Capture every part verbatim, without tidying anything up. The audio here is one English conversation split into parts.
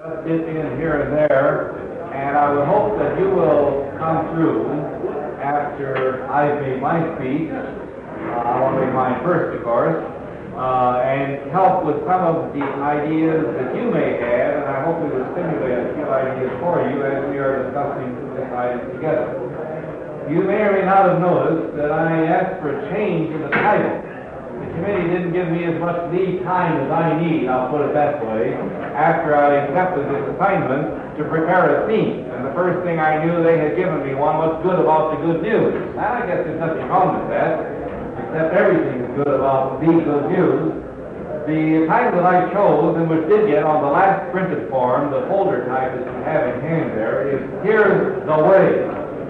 Just dip in here and there, and I would hope that you will come through after I've made my speech. Uh, I want to make mine first, of course, uh, and help with some of the ideas that you may have, and I hope we will stimulate a few ideas for you as we are discussing this item together. You may or may not have noticed that I asked for a change in the title. The committee didn't give me as much lead time as I need, I'll put it that way, after I accepted this assignment to prepare a theme. And the first thing I knew they had given me one, what's good about the good news. And I guess there's nothing wrong with that, except everything is good about the good news. The title that I chose, and which did get on the last printed form, the folder type that you have in hand there, is Here's the Way.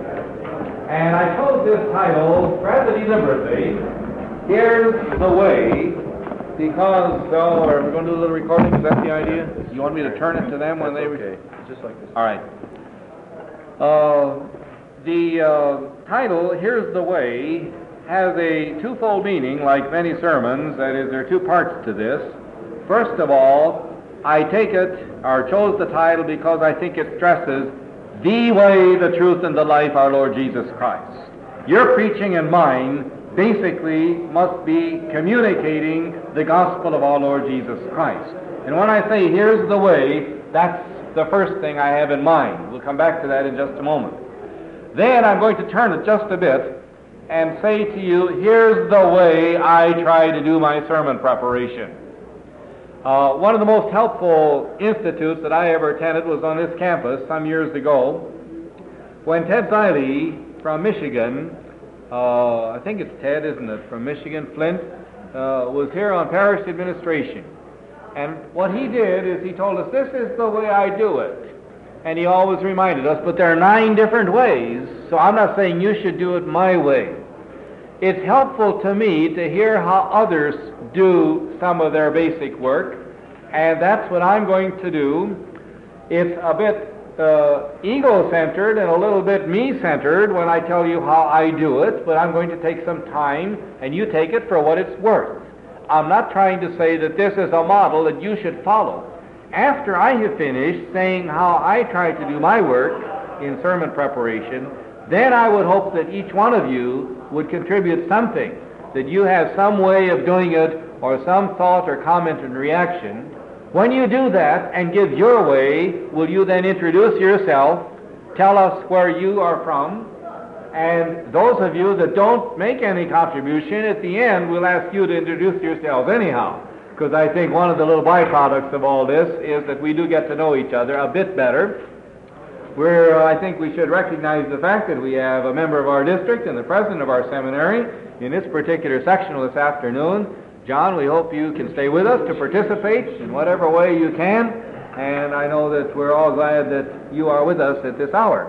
And I chose this title rather deliberately, Here's the Way, because, oh, are we going to do a little recording? Is that the idea? You want me to turn it to them when That's they... okay. Just like this. All right. Uh, the uh, title, Here's the Way, has a twofold meaning, like many sermons. That is, there are two parts to this. First of all, I take it, or chose the title because I think it stresses the way, the truth, and the life, our Lord Jesus Christ. Your preaching and mine basically must be communicating the gospel of our Lord Jesus Christ. And when I say here's the way, that's the first thing I have in mind. We'll come back to that in just a moment. Then I'm going to turn it just a bit and say to you, here's the way I try to do my sermon preparation. Uh, one of the most helpful institutes that I ever attended was on this campus some years ago, when Ted Ziley from Michigan, Uh, I think it's Ted, isn't it, from Michigan, Flint, uh, was here on parish administration. And what he did is he told us, this is the way I do it. And he always reminded us, but there are nine different ways, so I'm not saying you should do it my way. It's helpful to me to hear how others do some of their basic work, and that's what I'm going to do. It's a bit Uh, ego-centered and a little bit me-centered when I tell you how I do it, but I'm going to take some time, and you take it for what it's worth. I'm not trying to say that this is a model that you should follow. After I have finished saying how I try to do my work in sermon preparation, then I would hope that each one of you would contribute something, that you have some way of doing it, or some thought or comment and reaction. When you do that and give your way, will you then introduce yourself, tell us where you are from, and those of you that don't make any contribution, at the end we'll ask you to introduce yourselves anyhow, because I think one of the little byproducts of all this is that we do get to know each other a bit better. We're, uh, I think we should recognize the fact that we have a member of our district and the president of our seminary in this particular sectional this afternoon. John, we hope you can stay with us to participate in whatever way you can, and I know that we're all glad that you are with us at this hour.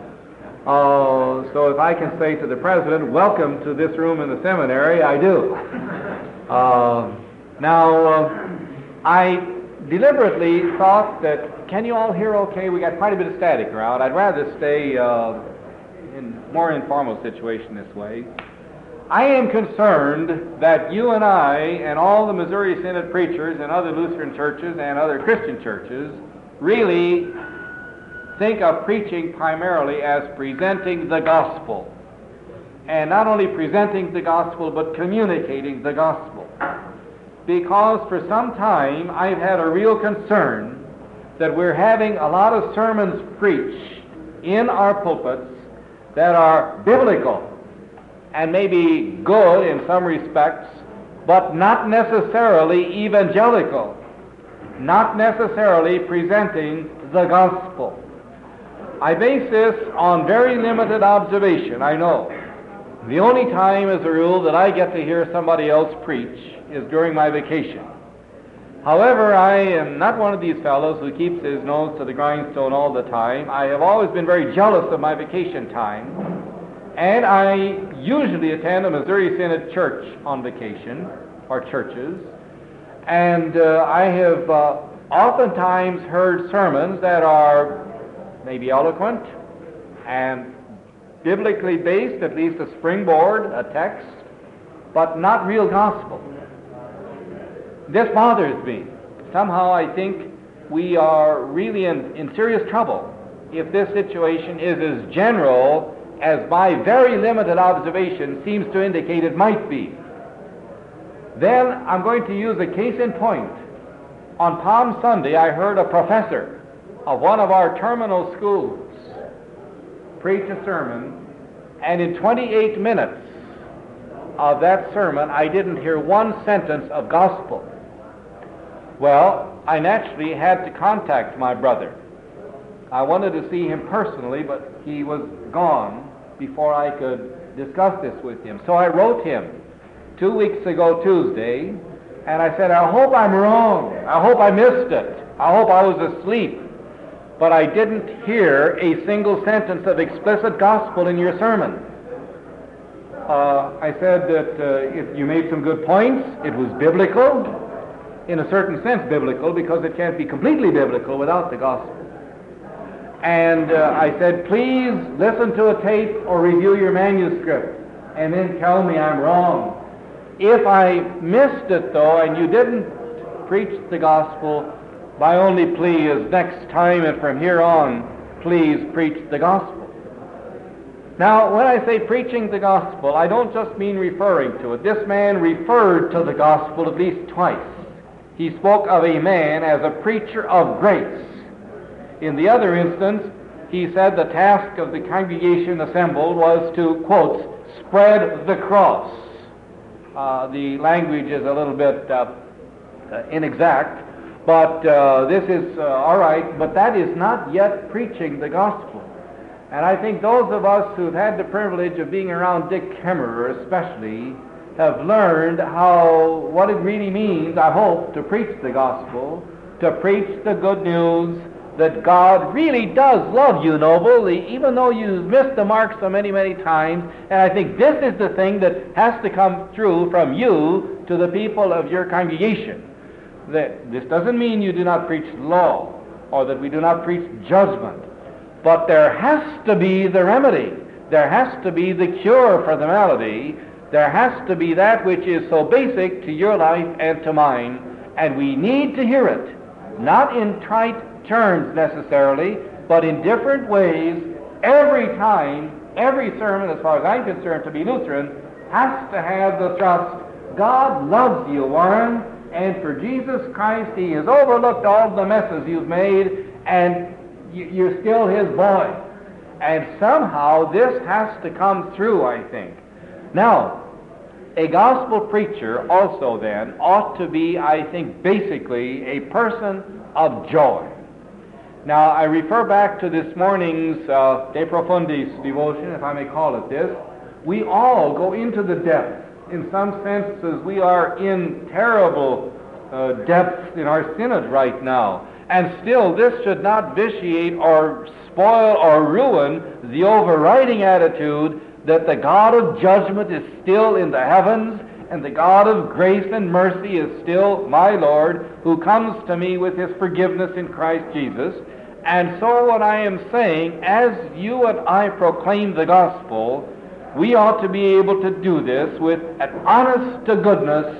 Uh, so if I can say to the President, welcome to this room in the seminary, I do. Uh, now, uh, I deliberately thought that, can you all hear okay? We got quite a bit of static around. I'd rather stay uh, in more informal situation this way. I am concerned that you and I and all the Missouri Synod preachers and other Lutheran churches and other Christian churches really think of preaching primarily as presenting the gospel. And not only presenting the gospel, but communicating the gospel. Because for some time I've had a real concern that we're having a lot of sermons preached in our pulpits that are biblical and maybe good in some respects, but not necessarily evangelical, not necessarily presenting the gospel. I base this on very limited observation, I know. The only time, as a rule, that I get to hear somebody else preach is during my vacation. However, I am not one of these fellows who keeps his nose to the grindstone all the time. I have always been very jealous of my vacation time. And I usually attend a Missouri Synod church on vacation, or churches, and uh, I have uh, oftentimes heard sermons that are maybe eloquent and biblically based, at least a springboard, a text, but not real gospel. This bothers me. Somehow I think we are really in, in serious trouble if this situation is as general as my very limited observation seems to indicate it might be. Then I'm going to use a case in point. On Palm Sunday, I heard a professor of one of our terminal schools preach a sermon, and in twenty-eight minutes of that sermon, I didn't hear one sentence of gospel. Well, I naturally had to contact my brother. I wanted to see him personally, but he was gone before I could discuss this with him. So I wrote him two weeks ago Tuesday, and I said, I hope I'm wrong. I hope I missed it. I hope I was asleep. But I didn't hear a single sentence of explicit gospel in your sermon. Uh, I said that uh, if you made some good points. It was biblical, in a certain sense biblical, because it can't be completely biblical without the gospel. And uh, I said, please listen to a tape or review your manuscript, and then tell me I'm wrong. If I missed it, though, and you didn't preach the gospel, my only plea is next time and from here on, please preach the gospel. Now, when I say preaching the gospel, I don't just mean referring to it. This man referred to the gospel at least twice. He spoke of a man as a preacher of grace. In the other instance, he said the task of the congregation assembled was to, quote, spread the cross. Uh, the language is a little bit uh, uh, inexact, but uh, this is uh, all right, but that is not yet preaching the gospel. And I think those of us who've had the privilege of being around Dick Kemmerer especially have learned how, what it really means, I hope, to preach the gospel, to preach the good news that God really does love you, Noble, even though you've missed the mark so many, many times. And I think this is the thing that has to come through from you to the people of your congregation. That this doesn't mean you do not preach law or that we do not preach judgment, but there has to be the remedy. There has to be the cure for the malady. There has to be that which is so basic to your life and to mine, and we need to hear it, not in trite terms necessarily, but in different ways. Every time, every sermon, as far as I'm concerned, to be Lutheran, has to have the thrust, God loves you, Warren, and for Jesus Christ, He has overlooked all the messes you've made, and you're still His boy. And somehow this has to come through, I think. Now, a gospel preacher also then ought to be, I think, basically a person of joy. Now, I refer back to this morning's uh, De Profundis devotion, if I may call it this. We all go into the depths. In some senses, we are in terrible uh, depths in our synod right now. And still, this should not vitiate or spoil or ruin the overriding attitude that the God of judgment is still in the heavens, and the God of grace and mercy is still my Lord, who comes to me with His forgiveness in Christ Jesus. And so what I am saying, as you and I proclaim the gospel, we ought to be able to do this with an honest to goodness,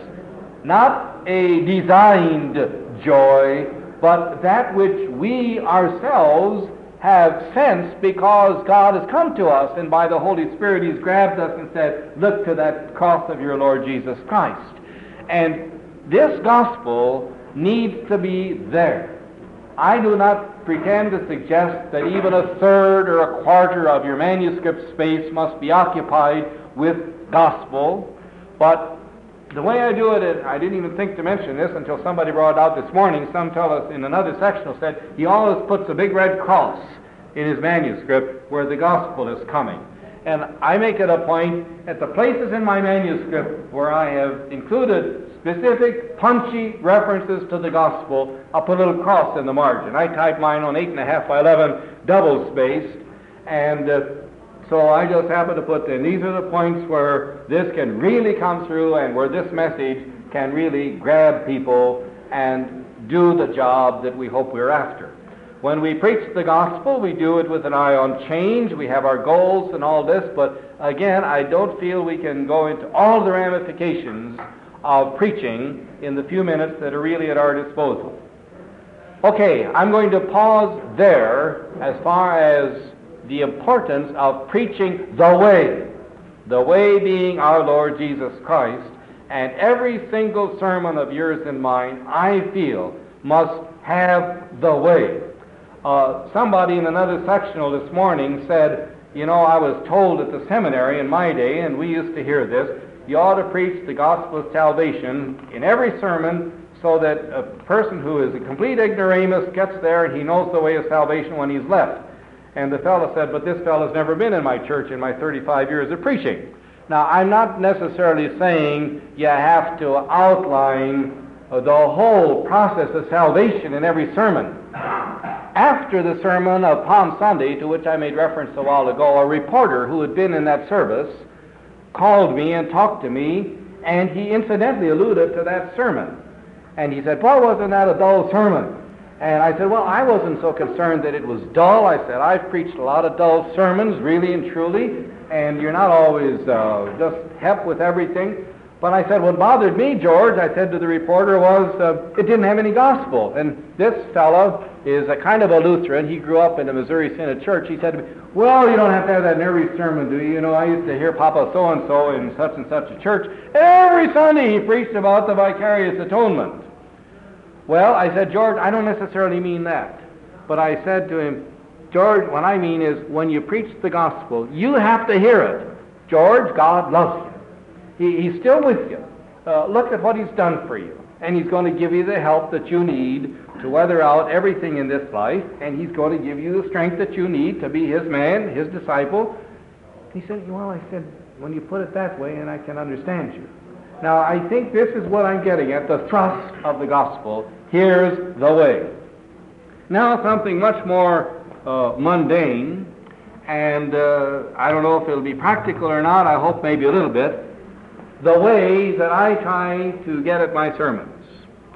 not a designed joy, but that which we ourselves have sensed because God has come to us, and by the Holy Spirit He's grabbed us and said, look to that cross of your Lord Jesus Christ. And this gospel needs to be there. I do not pretend to suggest that even a third or a quarter of your manuscript space must be occupied with gospel, but the way I do it, I didn't even think to mention this until somebody brought it out this morning. Some tell us in another sectional said he always puts a big red cross in his manuscript where the gospel is coming. And I make it a point at the places in my manuscript where I have included specific punchy references to the gospel, I'll put a little cross in the margin. I type mine on eight and a half by eleven, double spaced, and uh, so I just happen to put in, these are the points where this can really come through and where this message can really grab people and do the job that we hope we're after. When we preach the gospel, we do it with an eye on change. We have our goals and all this, but again, I don't feel we can go into all the ramifications of preaching in the few minutes that are really at our disposal. Okay, I'm going to pause there as far as the importance of preaching the way. The way being our Lord Jesus Christ. And every single sermon of yours and mine, I feel, must have the way. Uh, somebody in another sectional this morning said, you know, I was told at the seminary in my day, and we used to hear this, you ought to preach the gospel of salvation in every sermon so that a person who is a complete ignoramus gets there and he knows the way of salvation when he's left. And the fellow said, but this fellow's never been in my church in my thirty-five years of preaching. Now, I'm not necessarily saying you have to outline uh, the whole process of salvation in every sermon. After the sermon of Palm Sunday, to which I made reference a while ago, a reporter who had been in that service called me and talked to me, and he incidentally alluded to that sermon. And he said, well, wasn't that a dull sermon? And I said, well, I wasn't so concerned that it was dull. I said, I've preached a lot of dull sermons, really and truly, and you're not always uh, just hep with everything. But I said, what bothered me, George, I said to the reporter, was uh, it didn't have any gospel. And this fellow is a kind of a Lutheran. He grew up in the Missouri Synod Church. He said to me, well, you don't have to have that in every sermon, do you? You know, I used to hear Papa so-and-so in such and such a church. Every Sunday he preached about the vicarious atonement. Well, I said, George, I don't necessarily mean that. But I said to him, George, what I mean is when you preach the gospel, you have to hear it. George, God loves you. He, he's still with you. Uh, look at what he's done for you. And he's going to give you the help that you need to weather out everything in this life. And he's going to give you the strength that you need to be his man, his disciple. He said, well, I said, when you put it that way, and I can understand you. Now, I think this is what I'm getting at, the thrust of the gospel. Here's the way. Now, something much more uh, mundane, and uh, I don't know if it'll be practical or not. I hope maybe a little bit. The way that I try to get at my sermons.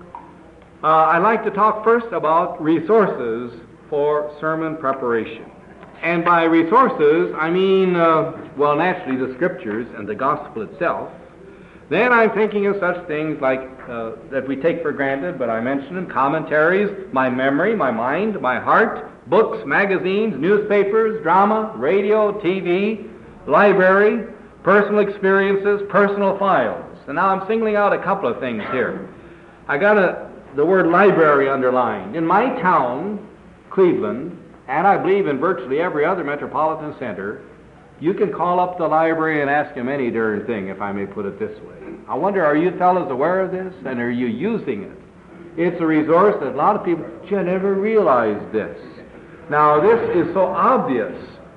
Uh, I'd like to talk first about resources for sermon preparation. And by resources, I mean, uh, well, naturally the Scriptures and the gospel itself. Then I'm thinking of such things like uh, that we take for granted, but I mentioned them, commentaries, my memory, my mind, my heart, books, magazines, newspapers, drama, radio, T V, library, personal experiences, personal files. And now I'm singling out a couple of things here. I got a, the word library underlined. In my town, Cleveland, and I believe in virtually every other metropolitan center, you can call up the library and ask them any darn thing, if I may put it this way. I wonder, are you fellows aware of this, and are you using it? It's a resource that a lot of people, gee, I never realized this. Now, this is so obvious.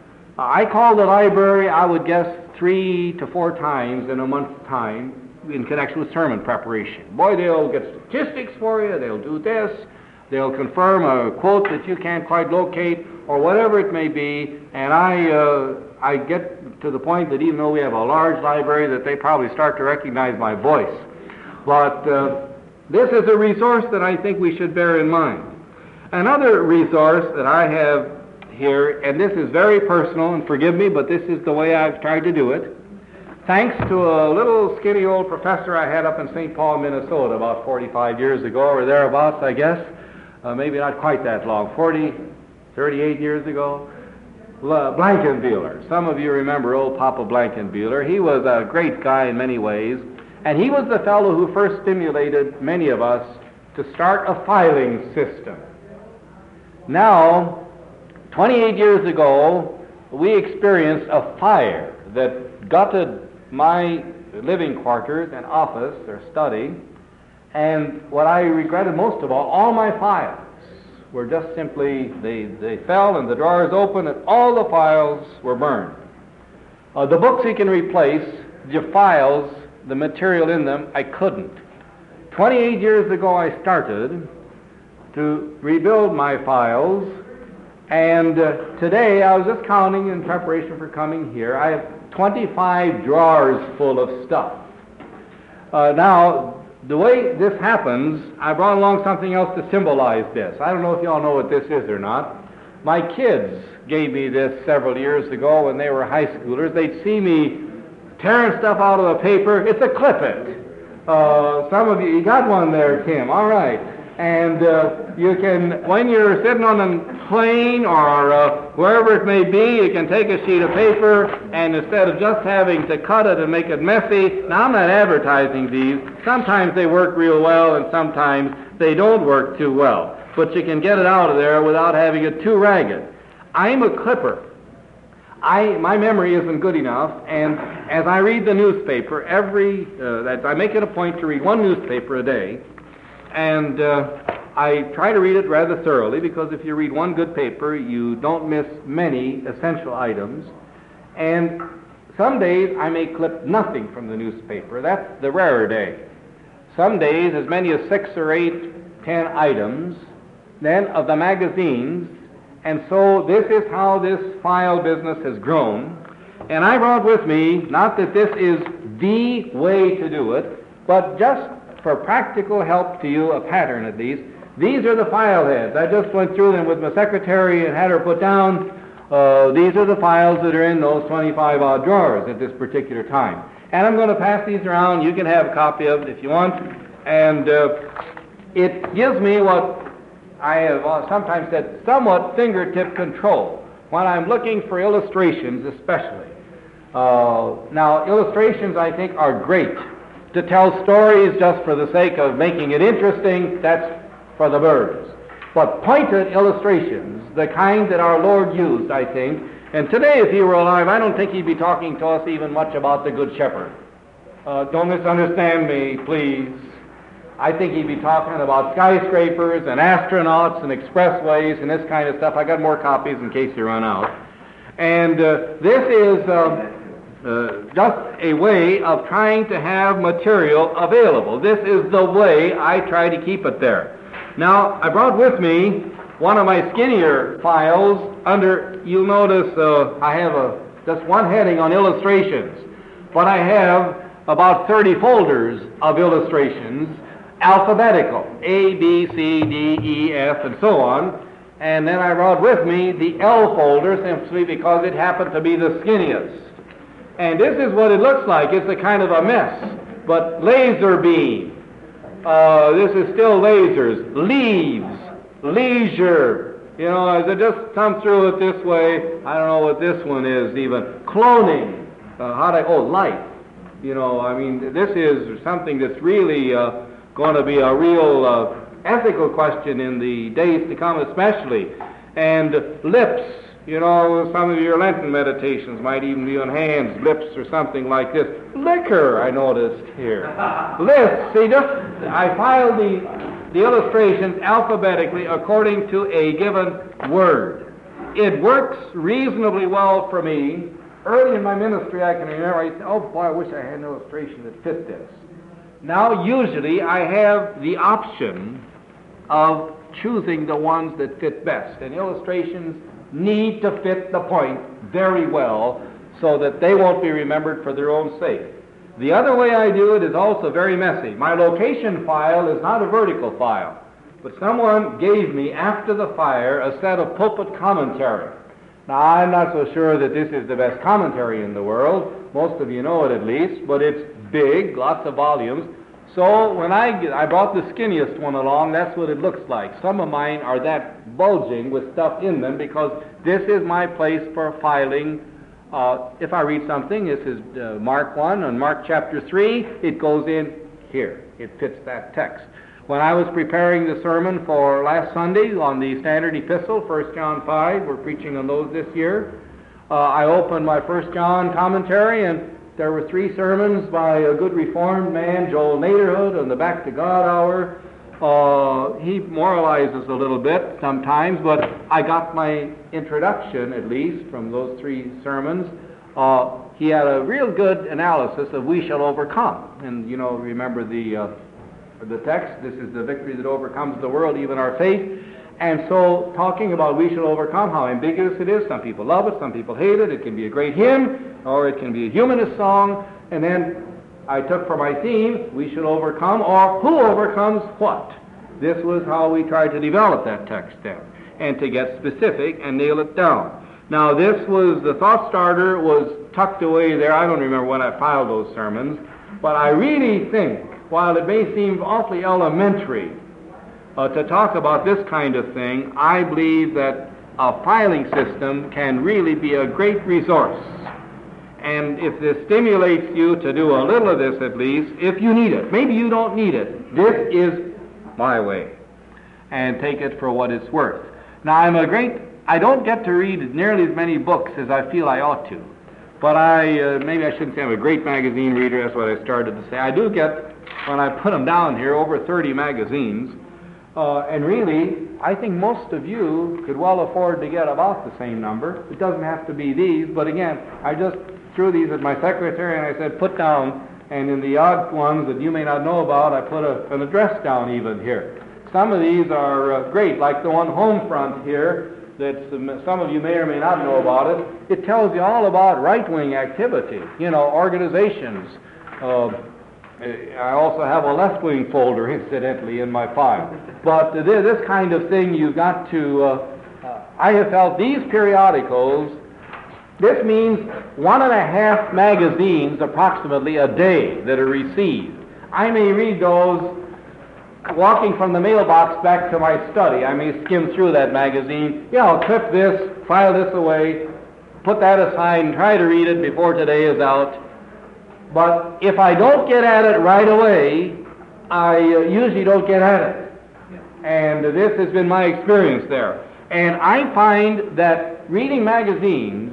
I call the library, I would guess, three to four times in a month's time in connection with sermon preparation. Boy, they'll get statistics for you, they'll do this, they'll confirm a quote that you can't quite locate, or whatever it may be, and I uh, I get to the point that even though we have a large library, that they probably start to recognize my voice. But uh, this is a resource that I think we should bear in mind. Another resource that I have here, and this is very personal, and forgive me, but this is the way I've tried to do it, thanks to a little skinny old professor I had up in Saint Paul, Minnesota, about forty-five years ago, or thereabouts, I guess. Uh, maybe not quite that long, forty, thirty-eight years ago. Blankenbuehler. Some of you remember old Papa Blankenbuehler. He was a great guy in many ways, and he was the fellow who first stimulated many of us to start a filing system. Now, twenty-eight years ago, we experienced a fire that gutted my living quarters and office or study, and what I regretted most of all, all my files were just simply, they, they fell and the drawers opened and all the files were burned. Uh, the books you can replace, the files, the material in them, I couldn't. twenty-eight years ago I started to rebuild my files, and uh, today I was just counting in preparation for coming here. I have twenty-five drawers full of stuff. Uh, now, the way this happens, I brought along something else to symbolize this. I don't know if you all know what this is or not. My kids gave me this several years ago when they were high schoolers. They'd see me tearing stuff out of the paper. It's a clip-it. Uh, some of you, you got one there, Tim. All right. And uh, You can, when you're sitting on a plane or uh, wherever it may be, you can take a sheet of paper, and instead of just having to cut it and make it messy, now I'm not advertising these. Sometimes they work real well, and sometimes they don't work too well. But you can get it out of there without having it too ragged. I'm a clipper. I, my memory isn't good enough, and as I read the newspaper, every, uh, that I make it a point to read one newspaper a day, and uh, I try to read it rather thoroughly, because if you read one good paper, you don't miss many essential items. And some days I may clip nothing from the newspaper. That's the rarer day. Some days as many as six or eight, ten items, then of the magazines. And so this is how this file business has grown. And I brought with me, not that this is the way to do it, but just for practical help to you, a pattern at least. These are the file heads. I just went through them with my secretary and had her put down. Uh, these are the files that are in those twenty-five odd drawers at this particular time. And I'm going to pass these around. You can have a copy of it if you want. And uh, it gives me what I have uh, sometimes said, somewhat fingertip control when I'm looking for illustrations especially. Uh, now, illustrations, I think, are great. To tell stories just for the sake of making it interesting, that's for the birds. But pointed illustrations, the kind that our Lord used, I think, and today if he were alive, I don't think he'd be talking to us even much about the Good Shepherd. Uh, don't misunderstand me, please. I think he'd be talking about skyscrapers and astronauts and expressways and this kind of stuff. I got more copies in case you run out. And uh, this is uh, uh, just a way of trying to have material available. This is the way I try to keep it there. Now, I brought with me one of my skinnier files under, you'll notice uh, I have a, just one heading on illustrations, but I have about thirty folders of illustrations, alphabetical, A, B, C, D, E, F, and so on. And then I brought with me the L folder simply because it happened to be the skinniest. And this is what it looks like. It's a kind of a mess. But laser beam. Uh, this is still lasers. Leaves. Leisure. You know, as I just come through it this way, I don't know what this one is even. Cloning. Uh, how do I, oh, light. You know, I mean, this is something that's really uh, going to be a real uh, ethical question in the days to come especially. And lips, you know, some of your Lenten meditations might even be on hands, lips or something like this. Liquor, I noticed here. Lists, see, just, I filed the, the illustrations alphabetically according to a given word. It works reasonably well for me. Early in my ministry, I can remember, I said, oh boy, I wish I had an illustration that fit this. Now, usually, I have the option of choosing the ones that fit best. And illustrations need to fit the point very well so that they won't be remembered for their own sake. The other way I do it is also very messy. My location file is not a vertical file, but someone gave me, after the fire, a set of pulpit commentary. Now, I'm not so sure that this is the best commentary in the world. Most of you know it at least, but it's big, lots of volumes. So when I, I brought the skinniest one along, that's what it looks like. Some of mine are that bulging with stuff in them because this is my place for filing. Uh, if I read something, this is uh, Mark one and Mark chapter three, it goes in here. It fits that text. When I was preparing the sermon for last Sunday on the standard epistle, First John five, we're preaching on those this year, uh, I opened my First John commentary, and there were three sermons by a good Reformed man, Joel Naderhood, on the Back to God Hour. Uh, he moralizes a little bit sometimes, but I got my introduction, at least, from those three sermons. Uh, he had a real good analysis of We Shall Overcome. And, you know, remember the... Uh, the text, this is the victory that overcomes the world, even our faith. And so, talking about we shall overcome, how ambiguous it is. Some people love it, some people hate it. It can be a great hymn, or it can be a humanist song. And then I took for my theme, we shall overcome, or who overcomes what? This was how we tried to develop that text then, and to get specific and nail it down. Now, this was, the thought starter was tucked away there. I don't remember when I filed those sermons, but I really think, while it may seem awfully elementary, uh, to talk about this kind of thing, I believe that a filing system can really be a great resource. And if this stimulates you to do a little of this at least, if you need it, maybe you don't need it, this is my way. And take it for what it's worth. Now, I'm a great, I don't get to read nearly as many books as I feel I ought to. But I, uh, maybe I shouldn't say I'm a great magazine reader, that's what I started to say. I do get, when I put them down here, over thirty magazines. Uh, and really, I think most of you could well afford to get about the same number. It doesn't have to be these, but again, I just threw these at my secretary and I said, put down, and in the odd ones that you may not know about, I put a, an address down even here. Some of these are uh, great, like the one home front here, that some, some of you may or may not know about it. It tells you all about right-wing activity, you know, organizations. Uh, I also have a left-wing folder, incidentally, in my file. But uh, this kind of thing you've got to, uh, uh, I have felt these periodicals, this means one and a half magazines approximately a day that are received. I may read those walking from the mailbox back to my study. I may skim through that magazine. Yeah, I'll clip this, file this away, put that aside, and try to read it before today is out. But if I don't get at it right away, I uh, usually don't get at it. And uh, this has been my experience there. And I find that reading magazines,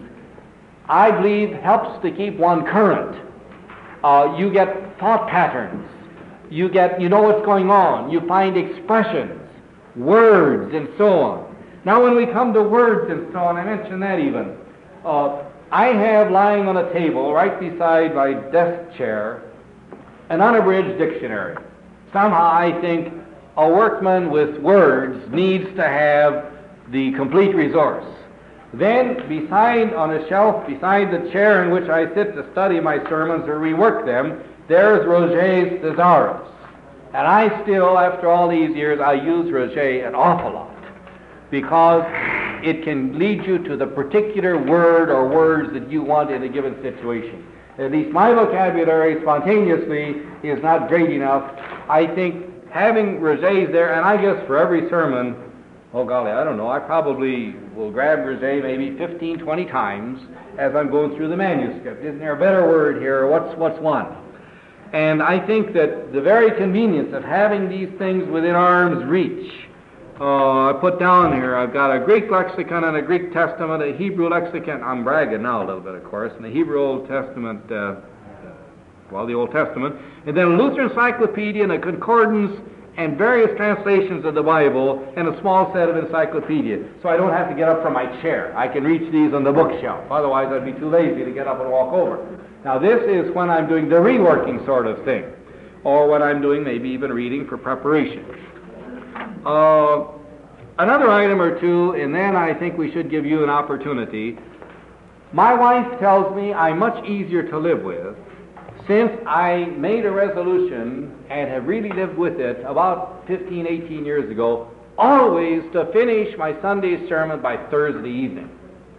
I believe, helps to keep one current. Uh, you get thought patterns. You get, you know what's going on. You find expressions, words, and so on. Now, when we come to words and so on, I mentioned that even. Uh, I have lying on a table right beside my desk chair an unabridged dictionary. Somehow I think a workman with words needs to have the complete resource. Then, beside, on a shelf beside the chair in which I sit to study my sermons or rework them, there's Roget's Thesaurus. And I still, after all these years, I use Roget an awful lot because it can lead you to the particular word or words that you want in a given situation. At least my vocabulary spontaneously is not great enough. I think having Roget's there, and I guess for every sermon, oh golly, I don't know, I probably will grab Roget maybe fifteen, twenty times as I'm going through the manuscript. Isn't there a better word here? What's, what's one? And I think that the very convenience of having these things within arm's reach, uh, I put down here, I've got a Greek lexicon and a Greek Testament, a Hebrew lexicon, I'm bragging now a little bit, of course, and the Hebrew Old Testament, uh, well, the Old Testament, and then a Lutheran encyclopedia and a concordance and various translations of the Bible and a small set of encyclopedia. So I don't have to get up from my chair. I can reach these on the bookshelf. Otherwise, I'd be too lazy to get up and walk over. Now, this is when I'm doing the reworking sort of thing, or when I'm doing maybe even reading for preparation. Uh, another item or two, and then I think we should give you an opportunity. My wife tells me I'm much easier to live with since I made a resolution and have really lived with it about fifteen, eighteen years ago, always to finish my Sunday sermon by Thursday evening.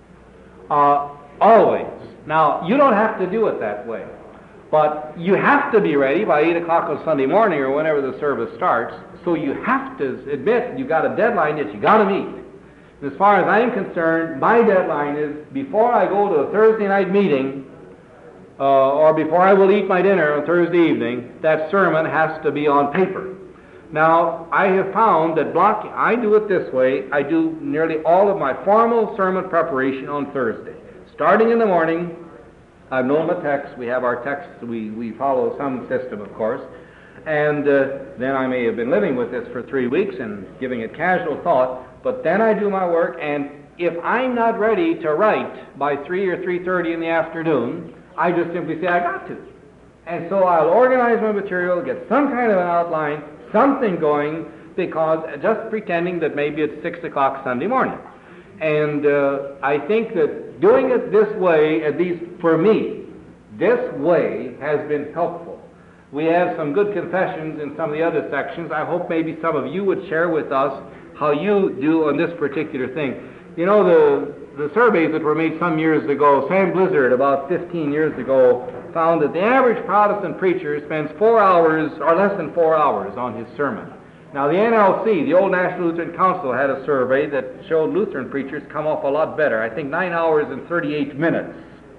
Uh, always. Now, you don't have to do it that way, but you have to be ready by eight o'clock on Sunday morning or whenever the service starts, so you have to admit you've got a deadline that you got to meet. As far as I'm concerned, my deadline is before I go to a Thursday night meeting, Uh, or before I will eat my dinner on Thursday evening, that sermon has to be on paper. Now, I have found that blocking, I do it this way, I do nearly all of my formal sermon preparation on Thursday. Starting in the morning, I've known the text, we have our text, we, we follow some system, of course, and uh, then I may have been living with this for three weeks and giving it casual thought, but then I do my work, and if I'm not ready to write by three or three thirty in the afternoon, I just simply say I got to. And so I'll organize my material, get some kind of an outline, something going, because just pretending that maybe it's six o'clock Sunday morning. And uh, I think that doing it this way, at least for me, this way has been helpful. We have some good confessions in some of the other sections. I hope maybe some of you would share with us how you do on this particular thing. You know, the The surveys that were made some years ago, Sam Blizzard about fifteen years ago found that the average Protestant preacher spends four hours or less than four hours on his sermon. Now, the N L C, the Old National Lutheran Council, had a survey that showed Lutheran preachers come off a lot better. I think nine hours and thirty-eight minutes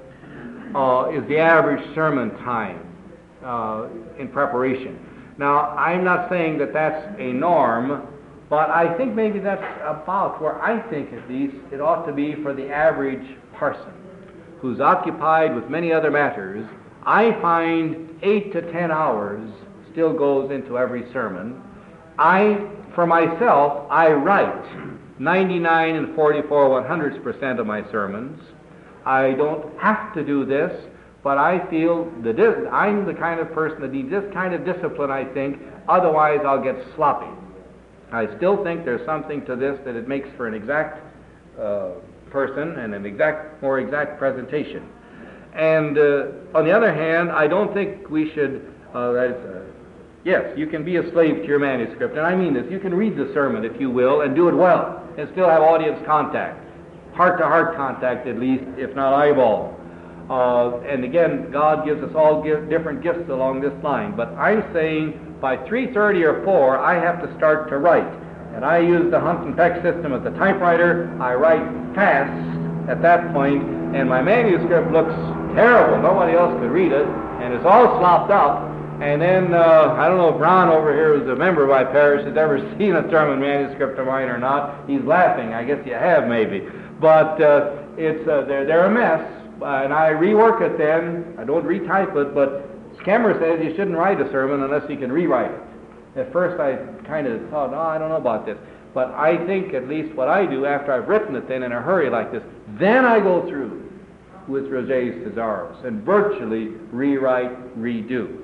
uh, is the average sermon time uh, in preparation. Now, I'm not saying that that's a norm, but I think maybe that's about where I think, at least, it ought to be for the average parson who's occupied with many other matters. I find eight to ten hours still goes into every sermon. I, for myself, I write ninety-nine and forty-four one hundredths percent of my sermons. I don't have to do this, but I feel that this, I'm the kind of person that needs this kind of discipline, I think, otherwise I'll get sloppy. I still think there's something to this, that it makes for an exact uh, person and an exact, more exact presentation. And uh, on the other hand, I don't think we should, uh, that is, uh, yes, you can be a slave to your manuscript, and I mean this. You can read the sermon, if you will, and do it well, and still have audience contact, heart-to-heart contact at least, if not eyeball. Uh, and again, God gives us all give, different gifts along this line. But I'm saying by three thirty or four, I have to start to write. And I use the Hunt and Peck system at the typewriter. I write fast at that point, and my manuscript looks terrible. Nobody else could read it, and it's all slopped up. And then, uh, I don't know if Ron over here, who's a member of my parish, has ever seen a sermon manuscript of mine or not. He's laughing. I guess you have, maybe. But uh, it's uh, they're, they're a mess, uh, and I rework it then. I don't retype it, but Schemmer says you shouldn't write a sermon unless you can rewrite it. At first I kind of thought, oh, I don't know about this. But I think at least what I do after I've written it then in a hurry like this, then I go through with Roget's Thesaurus and virtually rewrite, redo.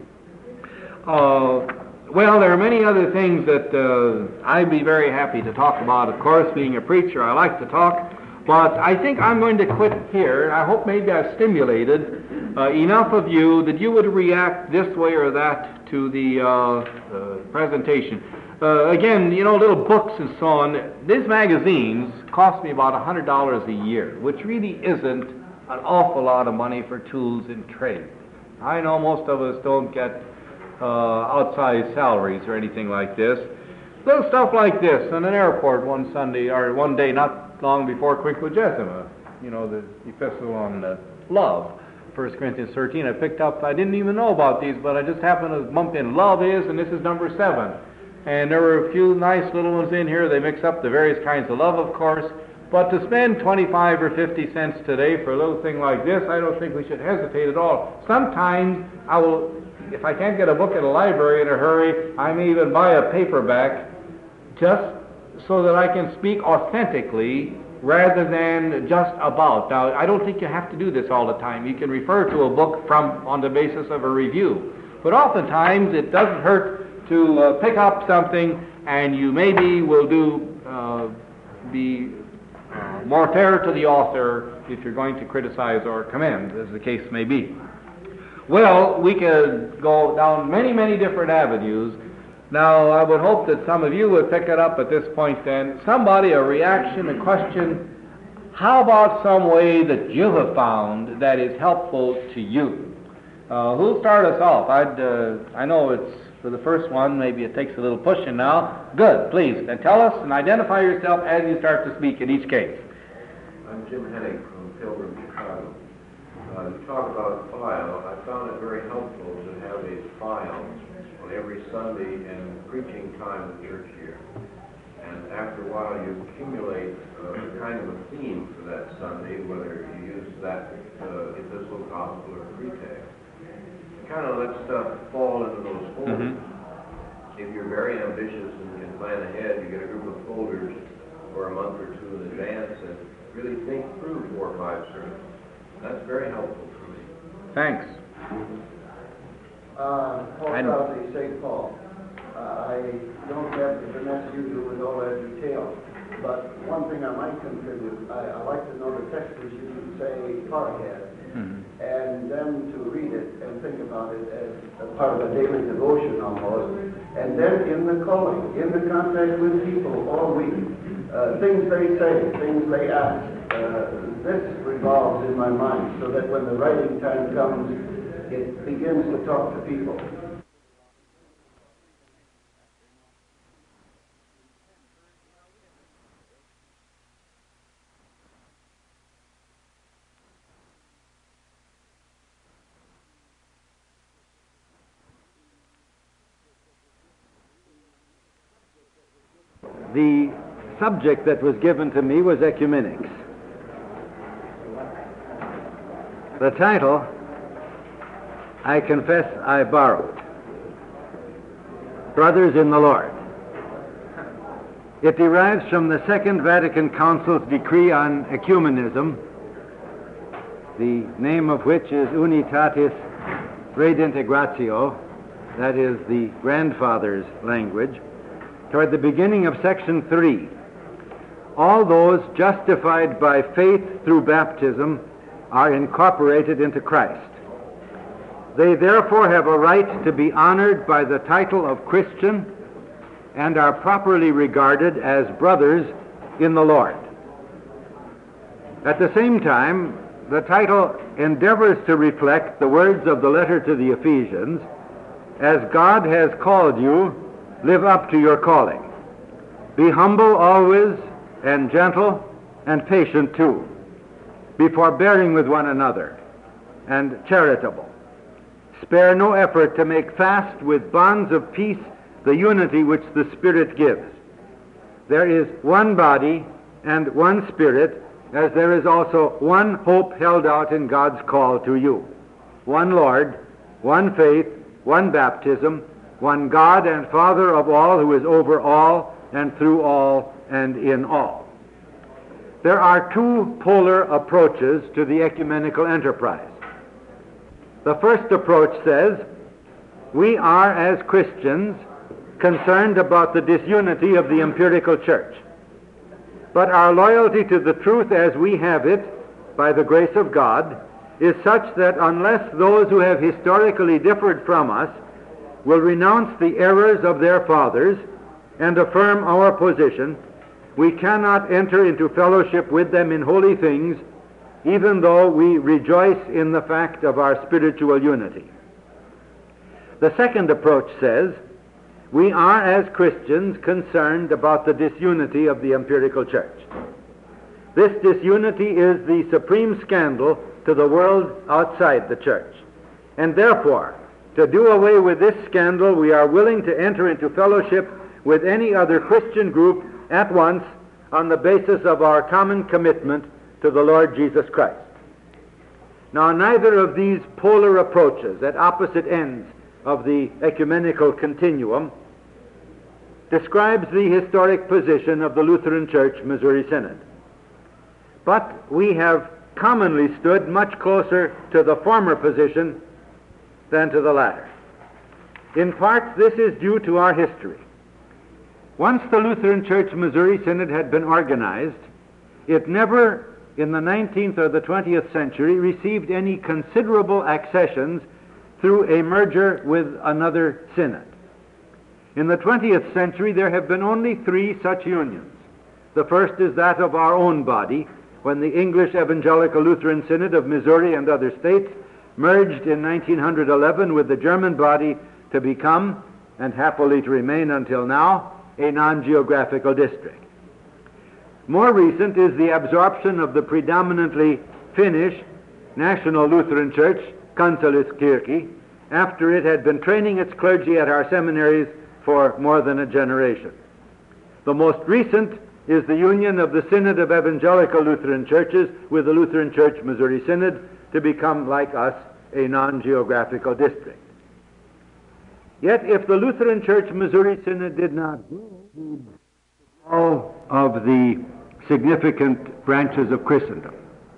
Uh, well, there are many other things that uh, I'd be very happy to talk about. Of course, being a preacher, I like to talk. But I think I'm going to quit here. I hope maybe I've stimulated uh, enough of you that you would react this way or that to the uh, uh, presentation. Uh, again, you know, little books and so on. These magazines cost me about one hundred dollars a year, which really isn't an awful lot of money for tools in trade. I know most of us don't get uh, outsized salaries or anything like this. Little stuff like this in an airport one Sunday, or one day not long before Quinquagesima, you know, the epistle on uh, love, First Corinthians thirteen. I picked up, I didn't even know about these, but I just happened to bump in love is, and this is number seven. And there were a few nice little ones in here. They mix up the various kinds of love, of course. But to spend twenty-five or fifty cents today for a little thing like this, I don't think we should hesitate at all. Sometimes I will, if I can't get a book at a library in a hurry, I may even buy a paperback just so that I can speak authentically rather than just about. Now, I don't think you have to do this all the time. You can refer to a book from on the basis of a review. But oftentimes it doesn't hurt to uh, pick up something, and you maybe will do uh, be uh, more fair to the author if you're going to criticize or commend, as the case may be. Well, we could go down many, many different avenues. Now, I would hope that some of you would pick it up at this point then. Somebody, a reaction, a question. How about some way that you have found that is helpful to you? Uh, who'll start us off? I'd, uh, I know it's for the first one, maybe it takes a little pushing now. Good, please. And tell us and identify yourself as you start to speak in each case. I'm Jim Hennig from Pilgrim, Chicago. Uh, you talk about file. I found it very helpful to have a file on every Sunday and preaching time of the church year. And after a while you accumulate uh, kind of a theme for that Sunday, whether you use that uh, epistle, gospel, or pretext. You kind of let stuff fall into those folders. Mm-hmm. If you're very ambitious and can plan ahead, you get a group of folders for a month or two in advance and really think through four or five sermons. That's very helpful for me. Thanks. Uh, Paul Crosby, Saint Paul. Uh, I don't have the finesse you do with all that detail, but one thing I might contribute, I, I like to know the text as you say far ahead, mm-hmm. and then to read it and think about it as a part of a daily devotion almost, and then in the calling, in the contact with people all week, uh, things they say, things they ask, uh, this revolves in my mind so that when the writing time comes, it begins to talk to people. the subject that was given to me was ecumenics. The title, I confess I borrowed, Brothers in the Lord. It derives from the Second Vatican Council's decree on ecumenism, the name of which is Unitatis Redintegratio, that is the grandfather's language, toward the beginning of section three. All those justified by faith through baptism are incorporated into Christ. They therefore have a right to be honored by the title of Christian and are properly regarded as brothers in the Lord. At the same time, the title endeavors to reflect the words of the letter to the Ephesians, as God has called you, live up to your calling. Be humble always, and gentle, and patient too. Be forbearing with one another, and charitable. Spare no effort to make fast with bonds of peace the unity which the Spirit gives. There is one body and one Spirit, as there is also one hope held out in God's call to you. One Lord, one faith, one baptism, one God and Father of all, who is over all and through all and in all. There are two polar approaches to the ecumenical enterprise. The first approach says, we are, as Christians, concerned about the disunity of the empirical church. But our loyalty to the truth as we have it, by the grace of God, is such that unless those who have historically differed from us will renounce the errors of their fathers and affirm our position, we cannot enter into fellowship with them in holy things, even though we rejoice in the fact of our spiritual unity. The second approach says, we are, as Christians, concerned about the disunity of the empirical church. This disunity is the supreme scandal to the world outside the church. And therefore, to do away with this scandal, we are willing to enter into fellowship with any other Christian group at once on the basis of our common commitment to the Lord Jesus Christ. Now, neither of these polar approaches at opposite ends of the ecumenical continuum describes the historic position of the Lutheran Church Missouri Synod. But we have commonly stood much closer to the former position than to the latter. In part, this is due to our history. Once the Lutheran Church Missouri Synod had been organized, it never, in the nineteenth or the twentieth century, received any considerable accessions through a merger with another synod. In the twentieth century, there have been only three such unions. The first is that of our own body, when the English Evangelical Lutheran Synod of Missouri and other states merged in nineteen eleven with the German body to become, and happily to remain until now, a non-geographical district. More recent is the absorption of the predominantly Finnish National Lutheran Church, Kansalliskirche, after it had been training its clergy at our seminaries for more than a generation. The most recent is the union of the Synod of Evangelical Lutheran Churches with the Lutheran Church Missouri Synod to become, like us, a non-geographical district. Yet, if the Lutheran Church Missouri Synod did not grow all of the significant branches of Christendom,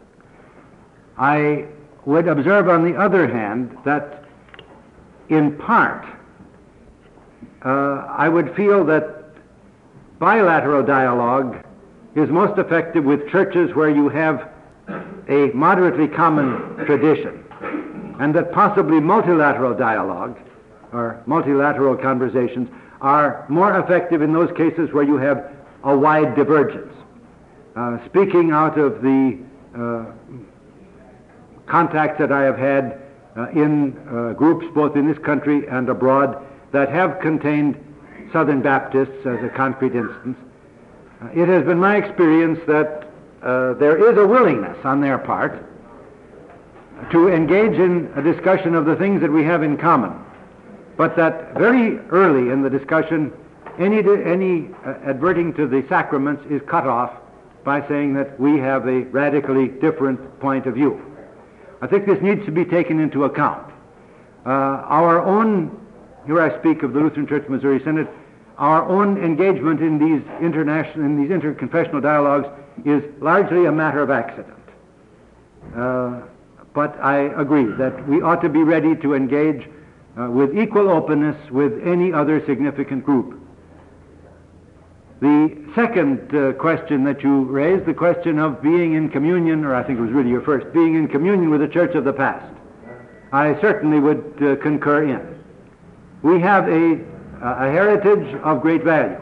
I would observe, on the other hand, that in part, uh, I would feel that bilateral dialogue is most effective with churches where you have a moderately common tradition, and that possibly multilateral dialogue or multilateral conversations are more effective in those cases where you have a wide divergence. Uh, speaking out of the uh, contacts that I have had uh, in uh, groups both in this country and abroad that have contained Southern Baptists as a concrete instance, uh, it has been my experience that uh, there is a willingness on their part to engage in a discussion of the things that we have in common, but that very early in the discussion any, any uh, adverting to the sacraments is cut off by saying that we have a radically different point of view. I think this needs to be taken into account. Uh, our own, here I speak of the Lutheran Church Missouri Synod, our own engagement in these international, in these interconfessional dialogues is largely a matter of accident. Uh, but I agree that we ought to be ready to engage uh, with equal openness with any other significant group. The second uh, question that you raised, the question of being in communion, or I think it was really your first, being in communion with the church of the past, I certainly would uh, concur in. We have a, a heritage of great value.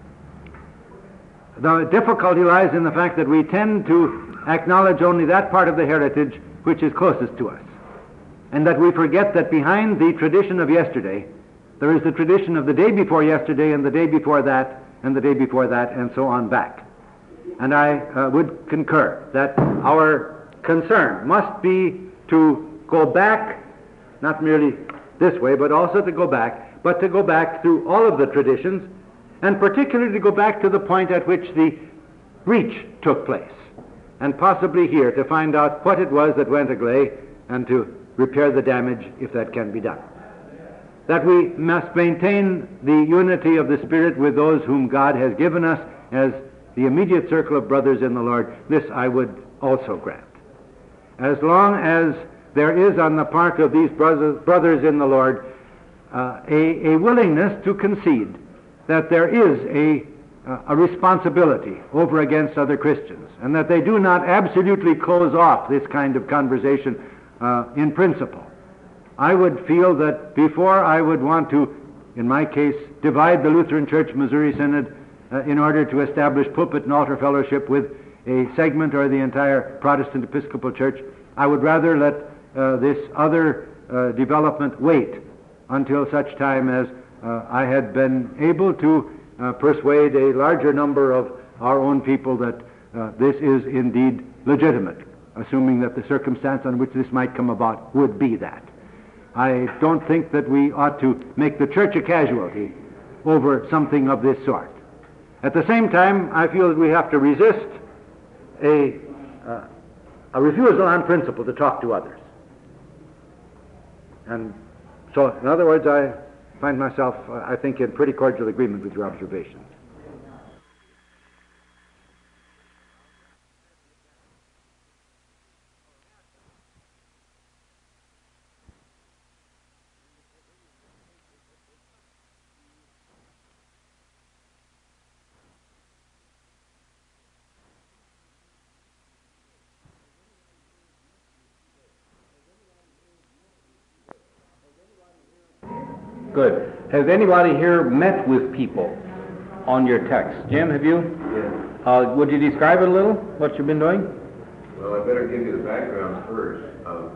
The difficulty lies in the fact that we tend to acknowledge only that part of the heritage which is closest to us, and that we forget that behind the tradition of yesterday, there is the tradition of the day before yesterday and the day before that, and the day before that, and so on back. And I uh, would concur that our concern must be to go back, not merely this way, but also to go back, but to go back through all of the traditions, and particularly to go back to the point at which the breach took place, and possibly here to find out what it was that went agley, and to repair the damage if that can be done. That we must maintain the unity of the Spirit with those whom God has given us as the immediate circle of brothers in the Lord, this I would also grant. As long as there is on the part of these brothers, brothers in the Lord uh, a, a willingness to concede that there is a, uh, a responsibility over against other Christians, and that they do not absolutely close off this kind of conversation uh, in principle, I would feel that before I would want to, in my case, divide the Lutheran Church Missouri Synod uh, in order to establish pulpit and altar fellowship with a segment or the entire Protestant Episcopal Church, I would rather let uh, this other uh, development wait until such time as uh, I had been able to uh, persuade a larger number of our own people that uh, this is indeed legitimate, assuming that the circumstance on which this might come about would be that. I don't think that we ought to make the church a casualty over something of this sort. At the same time, I feel that we have to resist a, uh, a refusal on principle to talk to others. And so, in other words, I find myself, uh, I think, in pretty cordial agreement with your observations. Good. Has anybody here met with people on your text? Jim, have you? Yes. Uh, would you describe it a little, what you've been doing? Well, I better give you the background first. Um,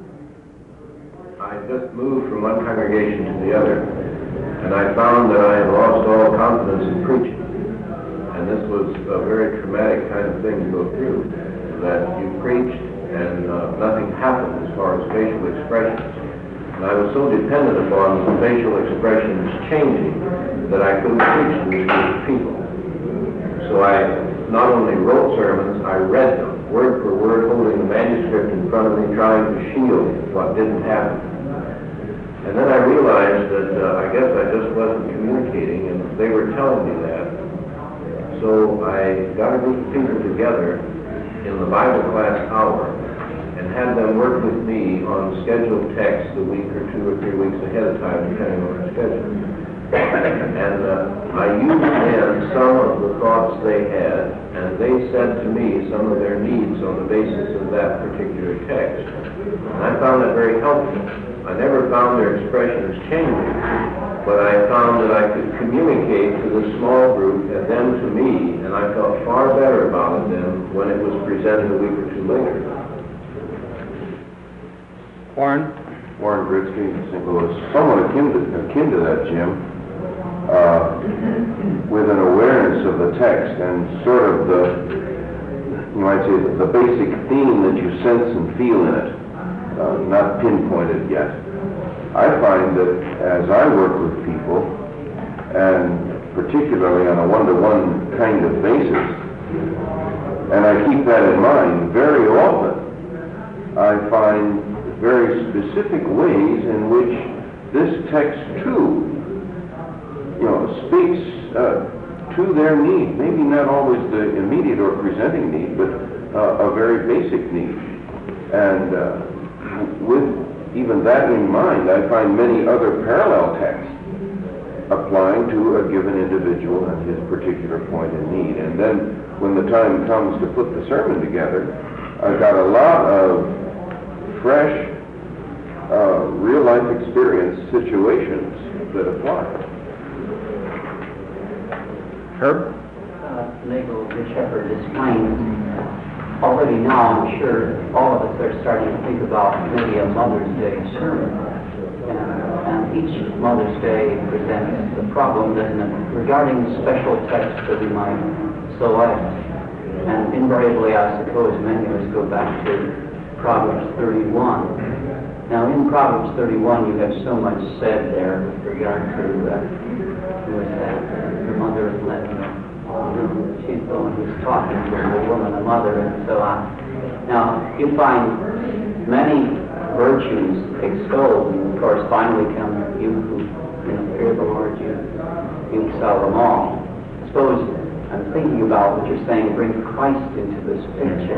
I just moved from one congregation to the other, and I found that I had lost all confidence in preaching. And this was a very traumatic kind of thing to go through, that you preached and uh, nothing happened as far as facial expressions. And I was so dependent upon the facial expressions changing that I couldn't preach to these group of people. So I not only wrote sermons, I read them, word for word, holding the manuscript in front of me, trying to shield what didn't happen. And then I realized that uh, I guess I just wasn't communicating, and they were telling me that. So I got a group of people together in the Bible class hour and had them work with me on scheduled texts a week or two or three weeks ahead of time, depending on our schedule. And uh, I used then some of the thoughts they had, and they said to me some of their needs on the basis of that particular text. And I found that very helpful. I never found their expressions changing, but I found that I could communicate to the small group and then to me, and I felt far better about it than when it was presented a week or two later. Warren? Warren Grigsby, Saint Louis. Somewhat akin to, akin to that, Jim, uh, with an awareness of the text and sort of the, you might say, the, the basic theme that you sense and feel in it, uh, not pinpointed yet. I find that as I work with people, and particularly on a one-to-one kind of basis. And I keep that in mind. Very often I find very specific ways in which this text too, you know, speaks uh, to their need. Maybe not always the immediate or presenting need, but uh, a very basic need. And uh, with even that in mind, I find many other parallel texts applying to a given individual and his particular point in need. And then when the time comes to put the sermon together, I've got a lot of fresh, uh, real-life experience situations that apply. Herb? Uh, Nagel, the shepherd explained, already now I'm sure all of us are starting to think about maybe a Mother's Day sermon. And, and each Mother's Day presents a problem, doesn't it, regarding special texts that we might select. And invariably, I suppose, many of us go back to Proverbs thirty-one. Now, in Proverbs thirty-one, you have so much said there with regard to, uh, who is that, your mother let she's the one who's talking to the woman, a mother, and so on. Now, you find many virtues extolled, and of course, finally come you who, you know, fear the Lord, you, you excel them all. I suppose I'm thinking about what you're saying, bring Christ into this picture.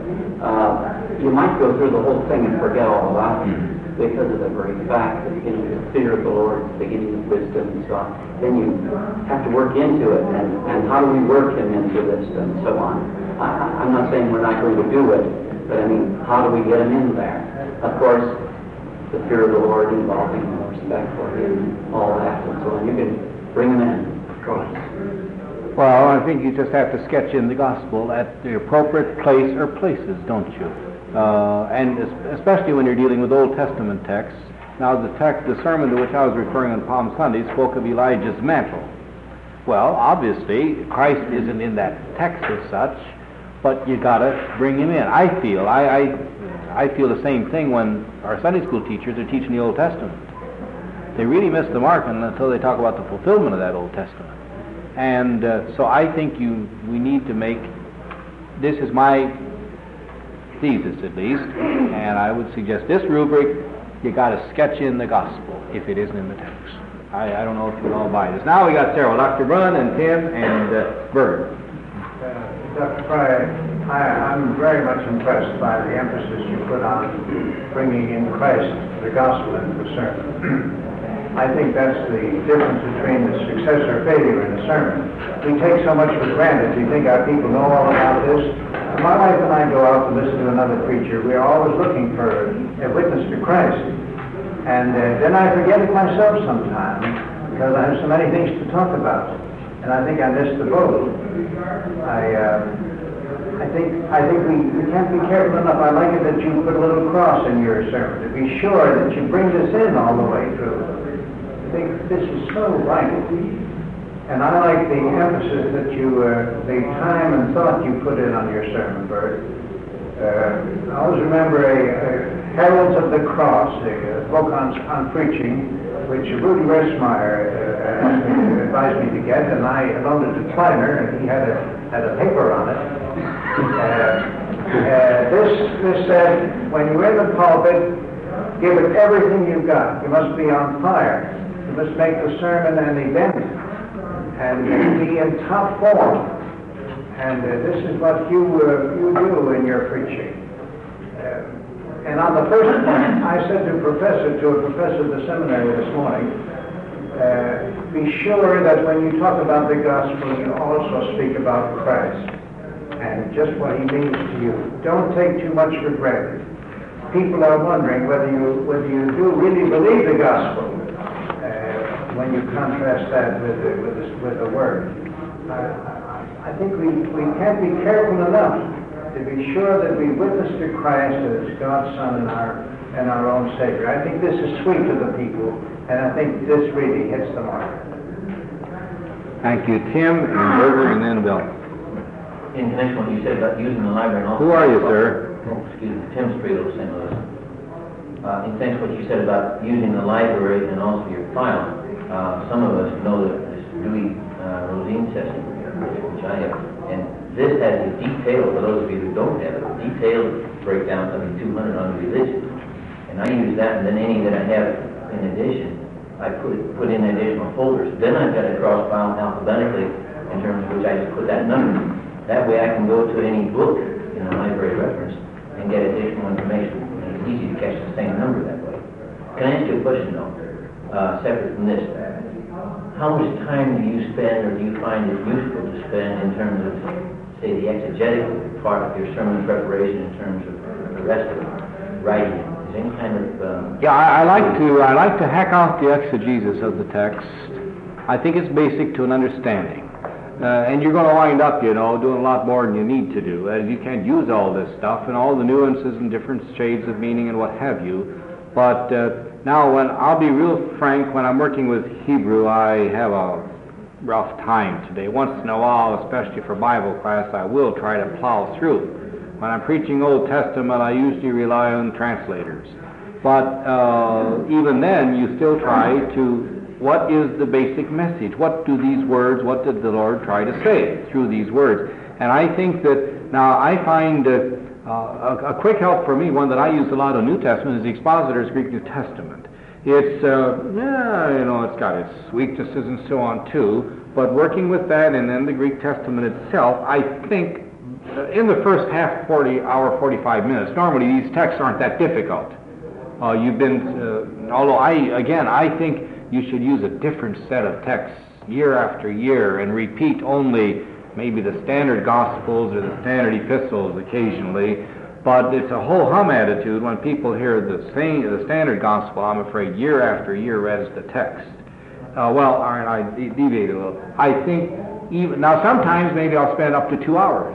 Uh, you might go through the whole thing and forget all about it because of the very fact that beginning with fear of the Lord, beginning with wisdom and so on. Then you have to work into it, and, and how do we work him into this and so on. I, I'm not saying we're not going to do it, but I mean, how do we get him in there? Of course, the fear of the Lord involving respect for him, all that and so on. You can bring him in, of course. Well, I think you just have to sketch in the gospel at the appropriate place or places, don't you? Uh, and especially when you're dealing with Old Testament texts. Now, the text, the sermon to which I was referring on Palm Sunday spoke of Elijah's mantle. Well, obviously, Christ isn't in that text as such, but you got to bring him in. I feel, I, I, I feel the same thing when our Sunday school teachers are teaching the Old Testament. They really miss the mark until they talk about the fulfillment of that Old Testament. And uh, so I think you, we need to make, this is my thesis at least, and I would suggest this rubric, you got to sketch in the gospel if it isn't in the text. I, I don't know if you all buy this. Now we got several, Doctor Brunn and Tim and uh, Bird. Uh, Doctor Fry, I, I'm very much impressed by the emphasis you put on bringing in Christ, the gospel, into the sermon. I think that's the difference between the success or failure in a sermon. We take so much for granted. We think our people know all about this. My wife and I go out to listen to another preacher. We are always looking for a witness to Christ. And uh, then I forget it myself sometimes because I have so many things to talk about. And I think I missed the boat. I, uh, I think I think we, we can't be careful enough. I like it that you put a little cross in your sermon to be sure that you bring this in all the way through. I think this is so vital. And I like the emphasis that you, uh, the time and thought you put in on your sermon, Bert. Uh, I always remember a, a Heralds of the Cross, a, a book on, on preaching, which Rudy Resmeyer uh, asked me to advise me to get, and I loaned it to Kleiner, and he had a had a paper on it. Uh, uh, this this said, when you're in the pulpit, give it everything you've got. You must be on fire. You must make the sermon an event and be in top form. And uh, this is what you uh, you do in your preaching. Uh, and on the first point, I said to a professor, to a professor at the seminary this morning, uh, be sure that when you talk about the gospel, you also speak about Christ and just what he means to you. Don't take too much for granted. People are wondering whether you whether you do really believe the gospel uh, when you contrast that with the, with the, with the word. I, I think we, we can't be careful enough to be sure that we witness to Christ as God's Son and our and our own Savior. I think this is sweet to the people, and I think this really hits the mark. Thank you, Tim and Berger, and then Bill. In connection with what you said about using the library and also... Who are you, sir? Oh, excuse me, Tim Spriegel of Saint Louis. Uh, in connection with what you said about using the library and also your file, uh, some of us know that this Dewey uh, Dean Testament, which I have, and this has a detailed, for those of you who don't have it, a detailed breakdown of the two hundred on religion. And I use that, and then any that I have in addition, I put put in additional folders. Then I've got a cross file alphabetically, in terms of which I just put that number. That way I can go to any book in a library reference and get additional information. And it's easy to catch the same number that way. Can I ask you a question though, uh, separate from this? How much time do you spend, or do you find it useful to spend in terms of, say, the exegetical part of your sermon preparation, in terms of the rest of it, writing? Is any kind of um, Yeah, I, I like to I like to hack out the exegesis of the text. I think it's basic to an understanding. Uh, and you're going to wind up, you know, doing a lot more than you need to do. And you can't use all this stuff and all the nuances and different shades of meaning and what have you. But uh, now, when I'll be real frank, when I'm working with Hebrew, I have a rough time today. Once in a while, especially for Bible class, I will try to plow through. When I'm preaching Old Testament, I usually rely on translators. But uh, even then, you still try to, what is the basic message? What do these words, what did the Lord try to say through these words? And I think that, now I find uh, uh, a, a quick help for me, one that I use a lot of New Testament, is the Expositor's Greek New Testament. It's, uh, yeah, you know, it's got its weaknesses and so on too, but working with that and then the Greek Testament itself, I think uh, in the first half forty hour, forty-five minutes, normally these texts aren't that difficult. Uh, you've been, uh, although I, again, I think you should use a different set of texts year after year and repeat only maybe the standard Gospels or the standard epistles occasionally, but it's a whole hum attitude when people hear the same, the standard Gospel, I'm afraid, year after year read as the text. Uh, well, all right, I de- deviated a little. I think, even now sometimes maybe I'll spend up to two hours.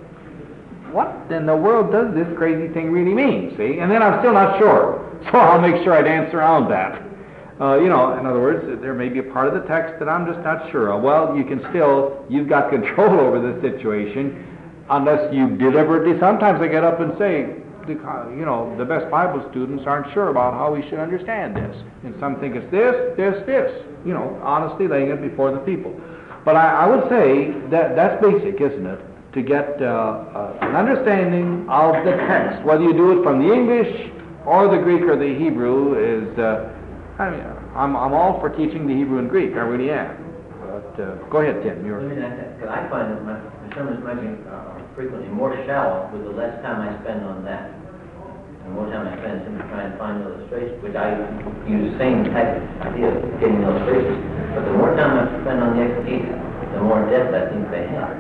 What in the world does this crazy thing really mean, see? And then I'm still not sure, so I'll make sure I dance around that. Uh, you know, in other words, there may be a part of the text that I'm just not sure of. Well, you can still, you've got control over the situation, unless you deliberately, sometimes I get up and say, you know, the best Bible students aren't sure about how we should understand this. And some think it's this, this, this, you know, honestly laying it before the people. But I, I would say that that's basic, isn't it? To get uh, uh, an understanding of the text. Whether you do it from the English or the Greek or the Hebrew is, uh, I mean, I'm, I'm all for teaching the Hebrew and Greek, I really am. But uh, go ahead, Tim. You're... Because I find that my sermons might be uh, frequently more shallow with the less time I spend on that. And the more time I spend simply trying to find illustrations, which I use the same type of idea of getting illustrations. But the more time I spend on the exegesis, the more depth I think they have.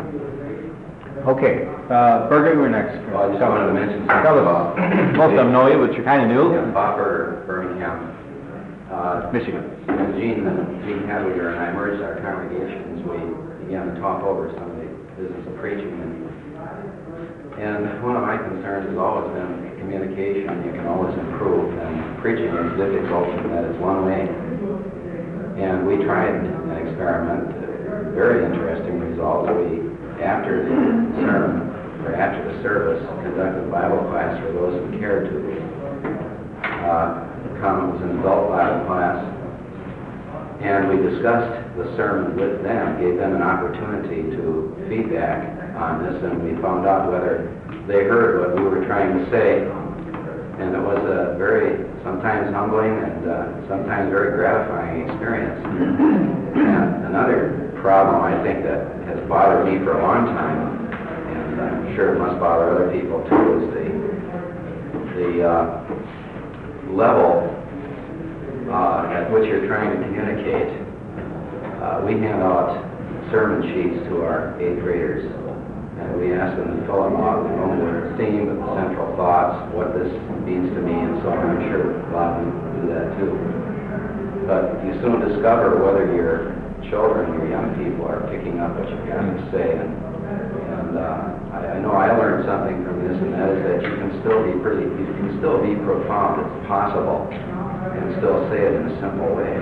Okay, uh, Berger, you're next. Well, I just wanted to mention something Tell us. about... Most of them know you, but you're kind of new. Yeah, Bob Berger, Birmingham, uh, Michigan. When Gene, Gene Hadwiger and I merged our congregations, we began to talk over some of the business of preaching. And, and one of my concerns has always been communication. You can always improve, and preaching is difficult, and that is one way. And we tried an experiment, very interesting results. We after the sermon, or after the service, conducted Bible class for those who cared to uh, come. It was an adult Bible class, and we discussed the sermon with them, gave them an opportunity to feedback on this, and we found out whether they heard what we were trying to say. And it was a very, sometimes humbling and uh, sometimes very gratifying experience. And another problem, I think, that has bothered me for a long time, and I'm sure it must bother other people too, is the the uh, level uh, at which you're trying to communicate. Uh, we hand out sermon sheets to our eighth graders, and we ask them to fill them out with only their theme, the central thoughts, what this means to me, and so on. I'm sure a lot of them do that too. But you soon discover whether your children, your young people, are picking up what you've got to say. And, and uh, I, I know I learned something from this, and that is that you can still be pretty, you can still be profound. It's possible, and still say it in a simple way.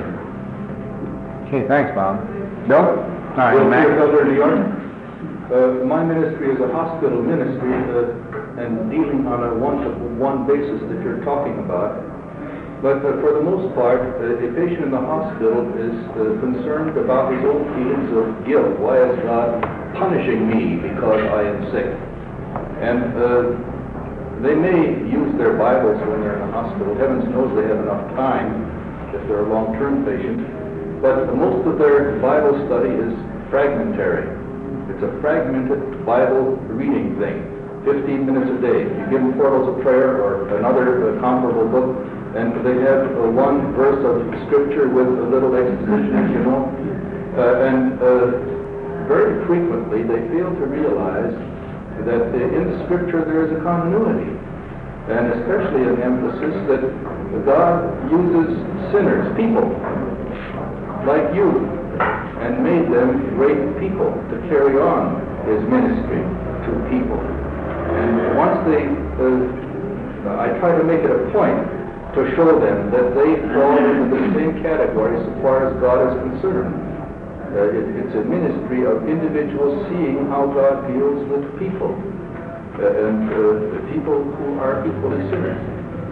Okay, thanks, Bob. Bill? All right, Bill Matt. Elder, New York. Uh, my ministry is a hospital ministry, uh, and dealing on a one-to-one basis that you're talking about. But uh, for the most part, uh, a patient in the hospital is uh, concerned about his own feelings of guilt. Why is God punishing me because I am sick? And uh, they may use their Bibles when they're in the hospital. Heavens knows they have enough time if they're a long-term patient. But most of their Bible study is fragmentary. It's a fragmented Bible reading thing, fifteen minutes a day. You give them Portals of Prayer or another uh, comparable book, and they have uh, one verse of Scripture with a little exposition, you know. Uh, and uh, very frequently they fail to realize that uh, in the Scripture there is a continuity, and especially an emphasis that God uses sinners, people, like you, and made them great people to carry on His ministry to people. And once they, uh, I try to make it a point to show them that they fall into the same category as far as God is concerned. Uh, it, it's a ministry of individuals seeing how God deals with people, uh, and uh, the people who are equally sinners.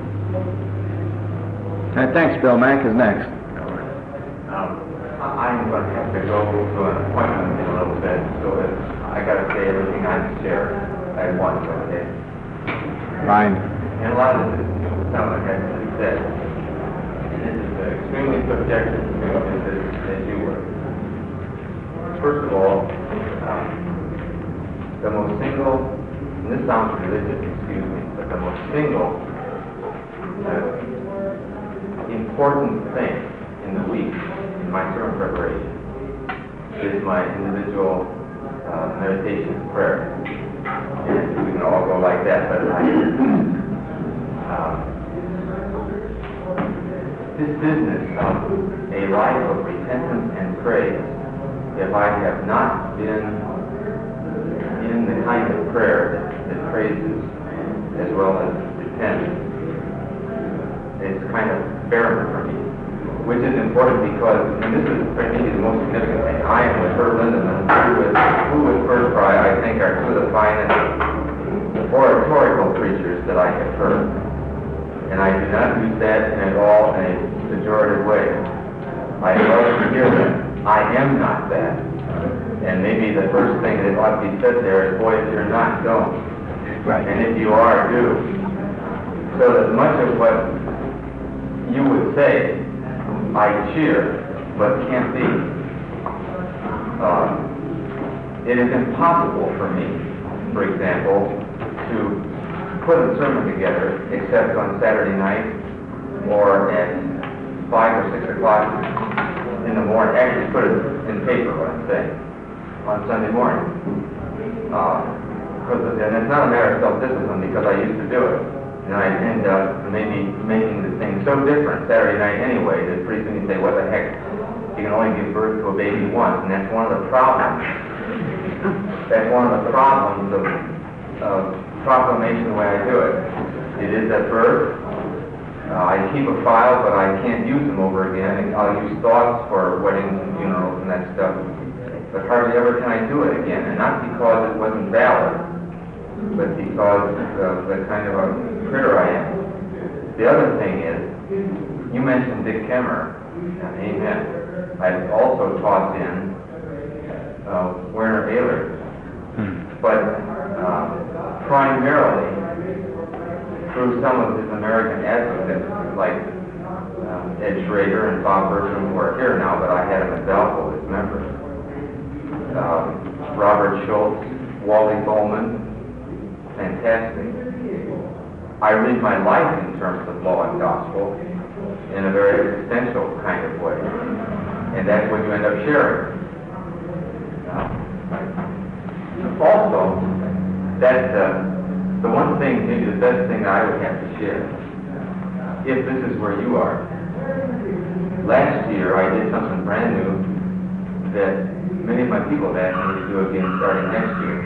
Uh, thanks, Bill. Mac is next. Um, I'm going to have to go to an appointment in a little bit, so if I got to say everything I share at once, okay? Fine. And a lot of this is some like I said. And this is uh, extremely subjective to me as, as you were. First of all, um, the most single, and this sounds religious, excuse me, but the most single uh, important thing in the week in my sermon preparation is my individual uh, meditation and prayer. And we can all go like that, but I, um, this business of a life of repentance and praise, if I have not been in the kind of prayer that, that praises as well as repents, it's kind of barren for me. Which is important because, and this is, I think, the most significant thing. I am with Herb Lindeman, who with, who with First Fry, I think, are two of the finest oratorical preachers that I have heard. And I do not use that at all in a pejorative way. I love to hear that. I am not that. And maybe the first thing that ought to be said there is, boy, if you're not, don't. Right. And if you are, do. So that much of what you would say, I cheer, but can't be. Uh, it is impossible for me, for example, to put a sermon together except on Saturday night or at five or six o'clock in the morning. Actually, put it in paper, what I'm saying, on Sunday morning. Uh, and it's not a matter of self-discipline because I used to do it. And I end up maybe making the thing so different Saturday night anyway that pretty soon you say, what the heck, you can only give birth to a baby once. And that's one of the problems. That's one of the problems of, of proclamation the way I do it. It is at birth. Uh, I keep a file, but I can't use them over again. I'll use thoughts for weddings and funerals and that stuff. But hardly ever can I do it again. And not because it wasn't valid, but because of the kind of a critter I am. The other thing is, you mentioned Dick Kemmer, and amen. I've also taught in uh, Werner Ehlert, but uh, primarily through some of his American advocates like uh, Ed Schrader and Bob Bertram, who are here now, but I had them at Valpo as members. Uh, Robert Schultz, Wally Bowman, fantastic. I read my life in terms of law and gospel in a very existential kind of way. And that's what you end up sharing. Uh, also, that's uh, the one thing, maybe the best thing I would have to share, if this is where you are. Last year, I did something brand new that many of my people have asked me to do again starting next year.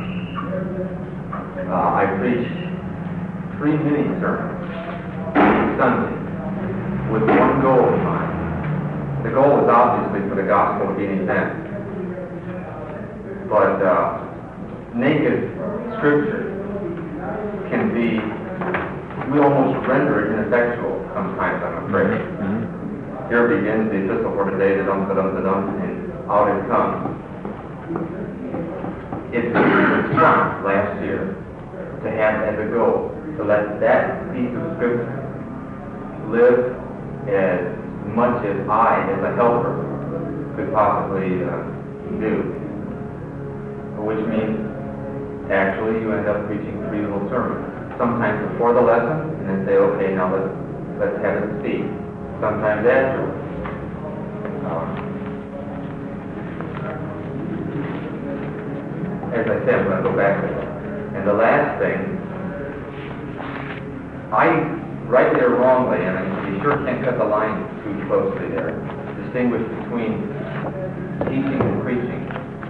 Uh, I preached three mini sermons Sunday with one goal in mind. The goal is obviously for the gospel to be an event. But uh, naked scripture can be you almost render it ineffectual sometimes, I'm afraid. Mm-hmm. Here begins the epistle for today, the dum, the dum, the dum, and out it comes. It was taught last year to have as a goal to let that piece of scripture live as much as I, as a helper, could possibly uh, do. Which means, actually, you end up preaching three little sermons. Sometimes before the lesson, and then say, okay, now let's, let's have it speak. Sometimes afterwards. Um, as I said, I'm going to go back to that. And the last thing, I, right there wrongly, and you sure can't cut the line too closely there, distinguish between teaching and preaching.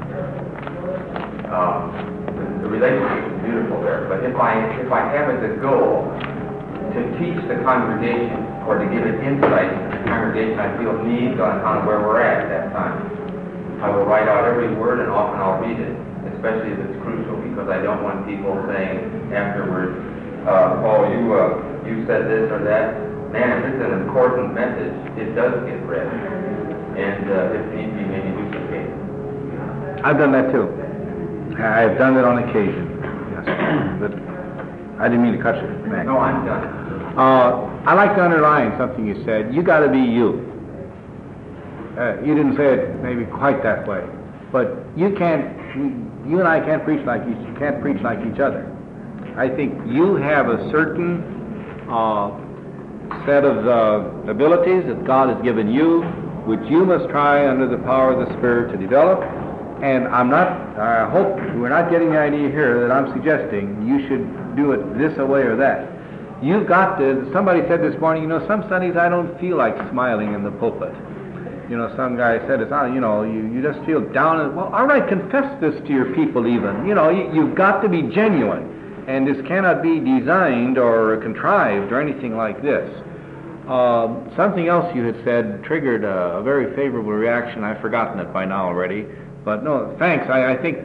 Um, the, the relationship is beautiful there, but if I, if I have as a goal to teach the congregation or to give it insight to the congregation I feel needs on account of where we're at at that time, I will write out every word and often I'll read it, especially if it's crucial, because I don't want people saying afterwards, uh, Paul, you, uh, you said this or that. Man, if it's an important message, it does get read. And uh, if need be, maybe duplicate. I've done that too. I've done it on occasion. Yes. But I didn't mean to cut you back. No, I'm done. Uh, I like to underline something you said. You got to be you. Uh, you didn't say it maybe quite that way, but you can't. You and I can't preach like each. Can't preach like each other. I think you have a certain uh, set of uh, abilities that God has given you, which you must try under the power of the Spirit to develop. And I'm not, I hope we're not getting the idea here that I'm suggesting you should do it this way or that. You've got to, somebody said this morning, you know, some Sundays I don't feel like smiling in the pulpit. You know, some guy said, it's, you know, you, you just feel down. And, well, all right, confess this to your people even. You know, you, you've got to be genuine. And this cannot be designed or contrived or anything like this. Uh, something else you had said triggered a, a very favorable reaction. I've forgotten it by now already. But no, thanks. I, I think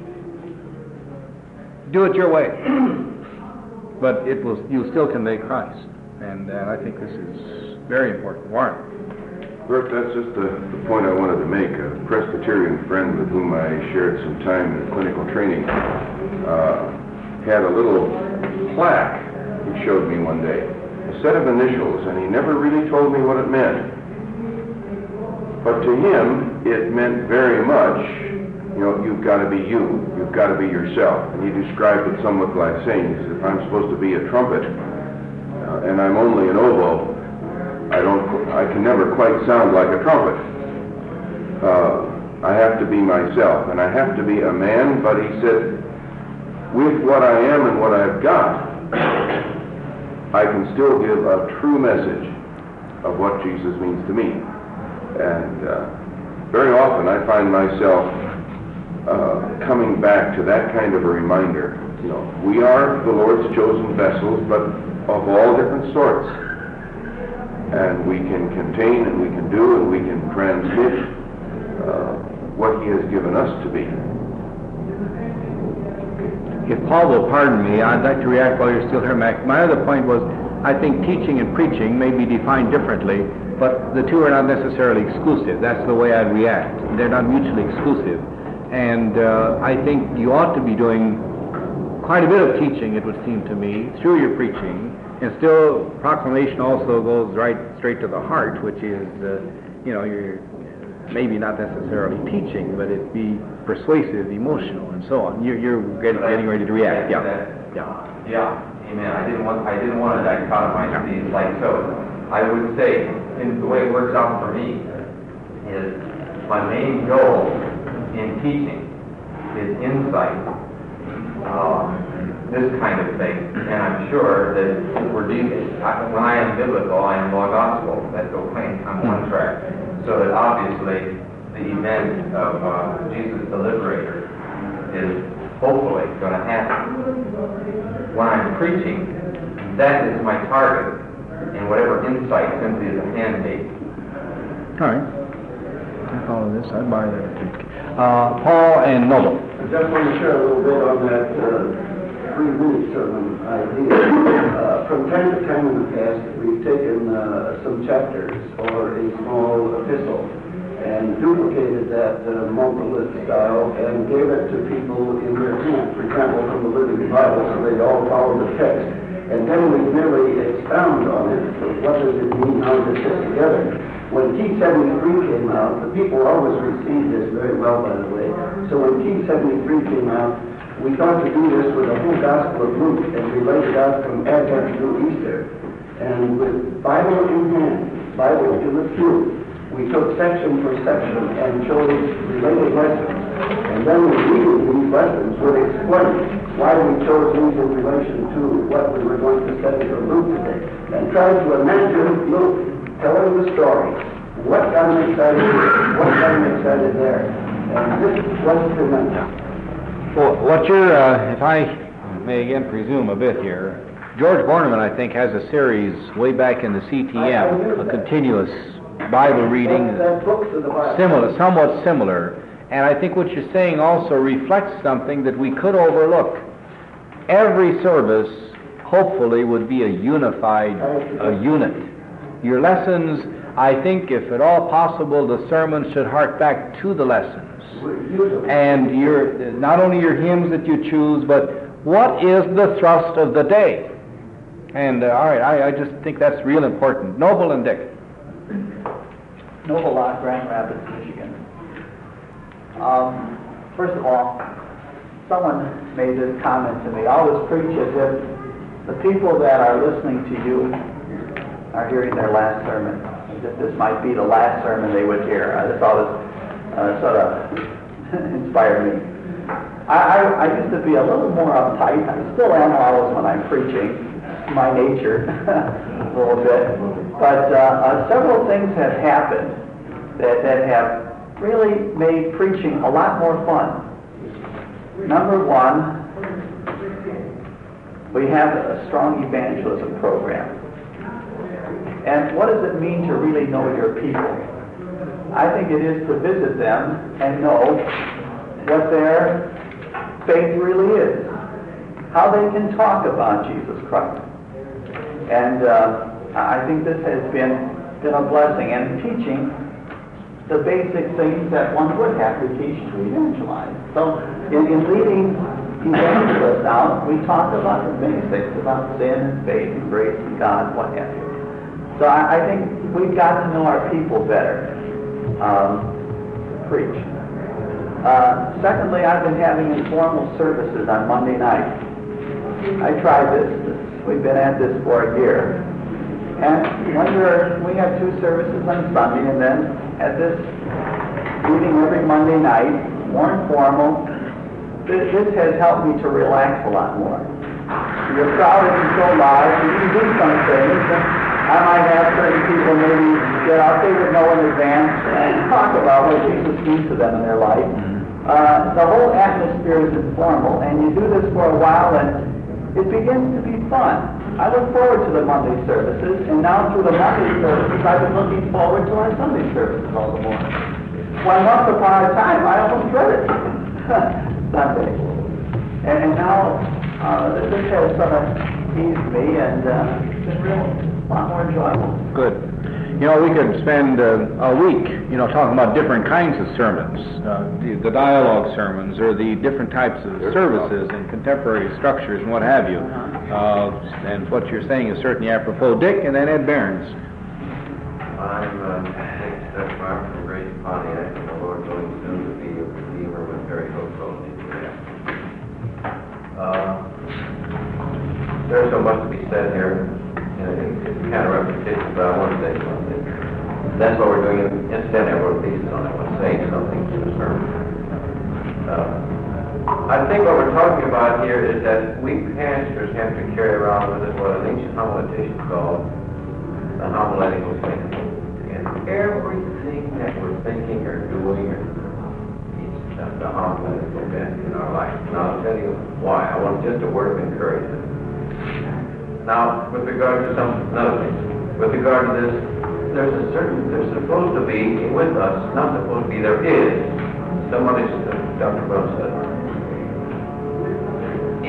do it your way. But it will. You still convey Christ. And uh, I think this is very important. Warren. Bert, that's just the, the point I wanted to make. A Presbyterian friend with whom I shared some time in clinical training uh, had a little plaque he showed me one day, a set of initials, and he never really told me what it meant. But to him, it meant very much, you know, you've got to be you, you've got to be yourself. And he described it somewhat like saying, he said, if I'm supposed to be a trumpet, uh, and I'm only an oboe, I don't, I can never quite sound like a trumpet. Uh, I have to be myself, and I have to be a man, but he said, with what I am and what I've got, I can still give a true message of what Jesus means to me. And uh, very often I find myself uh, coming back to that kind of a reminder. You know, we are the Lord's chosen vessels, but of all different sorts. And we can contain and we can do and we can transmit uh, what He has given us to be. If Paul will pardon me, I'd like to react while you're still here, Mac. My other point was, I think teaching and preaching may be defined differently, but the two are not necessarily exclusive. That's the way I'd react. They're not mutually exclusive. And uh, I think you ought to be doing quite a bit of teaching, it would seem to me, through your preaching. And still, proclamation also goes right straight to the heart, which is, uh, you know, you're maybe not necessarily teaching, but it be persuasive, emotional, and so on. You're, you're getting, getting ready to react. Yeah. Yeah. Yeah. Amen. I didn't want. I didn't want to dichotomize these like so. I would say, in the way it works out for me, is my main goal in teaching is insight. Uh, this kind of thing, and I'm sure that we're dealing. When I am biblical, I am logospel. That's okay. I'm one track. So that obviously the event of uh, Jesus the Liberator is hopefully going to happen. When I'm preaching, that is my target, and whatever insight simply is a handmaid. All right. I follow this. I buy that. Uh, Paul and Noble. I just want to share a little bit on that uh, three-minute sermon idea. Uh, from time to time in the past, we've taken uh, some chapters or a small epistle and duplicated that uh, multi-lit style and gave it to people in their hand, for example, from the Living Bible, so they all follow the text. And then we merely expound on it. So what does it mean? How does it fit together? When T seventy-three came out, the people always received this very well, by the way. So when T seventy-three came out, we thought to do this with the whole Gospel of Luke and relate it out from Advent through Easter. And with Bible in hand, Bible in the pew, we took section for section and chose related lessons. And then we reading these lessons would explain why we chose these in relation to what we were going to study from Luke today. And try to imagine Luke telling the story. What got him excited here? What got him excited there? And this was tremendous. Well, what you're, uh, if I may again presume a bit here, George Borneman, I think, has a series way back in the C T M, a continuous Bible reading, similar, somewhat similar. And I think what you're saying also reflects something that we could overlook. Every service, hopefully, would be a unified a unit. Your lessons, I think, if at all possible, the sermon should hark back to the lessons. And your, not only your hymns that you choose, but what is the thrust of the day? And, uh, all right, I, I just think that's real important. Noble and Dick. Noble Lot, Grand Rapids, Michigan. Um, first of all, someone made this comment to me. Always preach as if the people that are listening to you are hearing their last sermon, as if this might be the last sermon they would hear. I just thought it uh, sort of inspired me. I, I, I used to be a little more uptight. I still am always when I'm preaching. It's my nature, a little bit. But uh, uh, several things have happened that, that have really made preaching a lot more fun. Number one, we have a strong evangelism program. And what does it mean to really know your people? I think it is to visit them and know what their faith really is, how they can talk about Jesus Christ. And uh, I think this has been, been a blessing, and teaching the basic things that one would have to teach to evangelize. So in, in leading evangelists out, we talk about the basics, about sin and faith and grace and God, what have you. So I, I think we've got to know our people better. Um, preach. Uh, secondly, I've been having informal services on Monday night. I tried this. this. We've been at this for a year. And when we're, we have two services on Sunday, and then at this meeting every Monday night, more informal, this, this has helped me to relax a lot more. Your crowd isn't so large, and you can do some things, and I might have certain people maybe get out, they would know in advance and talk about what Jesus means to them in their life. Uh, the whole atmosphere is informal, and you do this for a while, and it begins to be fun. I look forward to the Monday services, and now through the Monday services, I've been looking forward to our Sunday services all the more. When once upon a time, I almost dreaded Sunday. And, and now, uh, this has sort of eased me, and uh, it's been real, a lot more enjoyable. Good. You know, we could spend uh, a week, you know, talking about different kinds of sermons, uh, the, the dialogue sermons, or the different types of services and contemporary structures and what have you. Uh, and what you're saying is certainly apropos. Dick, and then Ed Behrens. I'm uh, Dick Stepfire from Grace Pontiac, and the Lord willing soon to be a believer with very hopeful. Uh, there's so much to be said here. And it's kind of repetition, but I want to say something. That's what we're doing. Incidentally, I wrote pieces on it. I want to say something to the sermon. Uh, I think what we're talking about here is that we pastors have to carry around with us what an ancient homiletician called the homiletical thinking. And everything that we're thinking or doing, or it's the homiletical bent in our life. And I'll tell you why. I want just a word of encouragement. Now, with regard to some another thing, with regard to this, there's a certain, there's supposed to be with us, not supposed to be, there is, somebody, Doctor Brown said,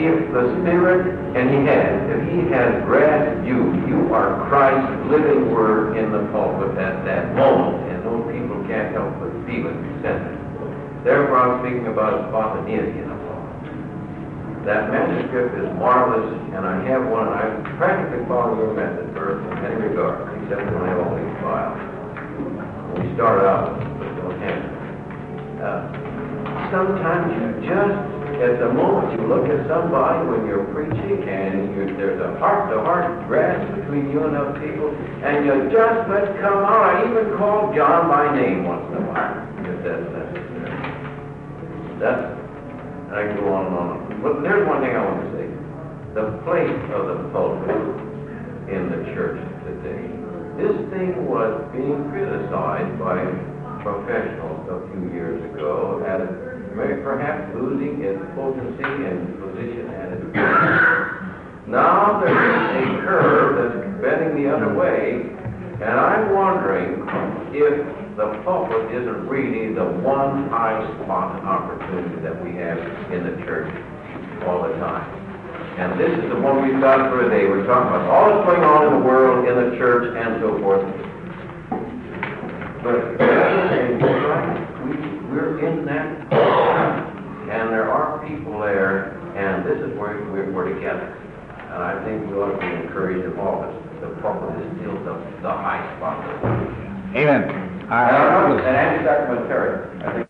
if the Spirit, and He has, if He has grasped you, you are Christ's living Word in the pulpit at that moment, and those people can't help but feel it, sense it. Therefore, I'm speaking about spontaneity in the pulpit. That manuscript is marvelous, and I have one. I practically follow your method, Bert, in many regards, except when I have all these files. We start out with those hands. Uh, sometimes you just, at the moment you look at somebody when you're preaching, and you, there's a heart-to-heart grasp between you and those people, and you just let come out. I even call John by name once in a while, if that's necessary. That's, I can go on and on. But there's one thing I want to say. The place of the pulpit in the church today. This thing was being criticized by professionals a few years ago as maybe perhaps losing its potency and position as it was. Now there is a curve that's bending the other way, and I'm wondering if the pulpit isn't really the one high spot opportunity that we have in the church all the time. And this is the one we've got for today. We're talking about all that's going on in the world, in the church, and so forth. But we, we're in that, and there are people there, and this is where we're, we're together. And I think we ought to be encouraged in all of us. The pulpit is still the, the high spot. Amen. And, and Andy Sacramento Terry, I think.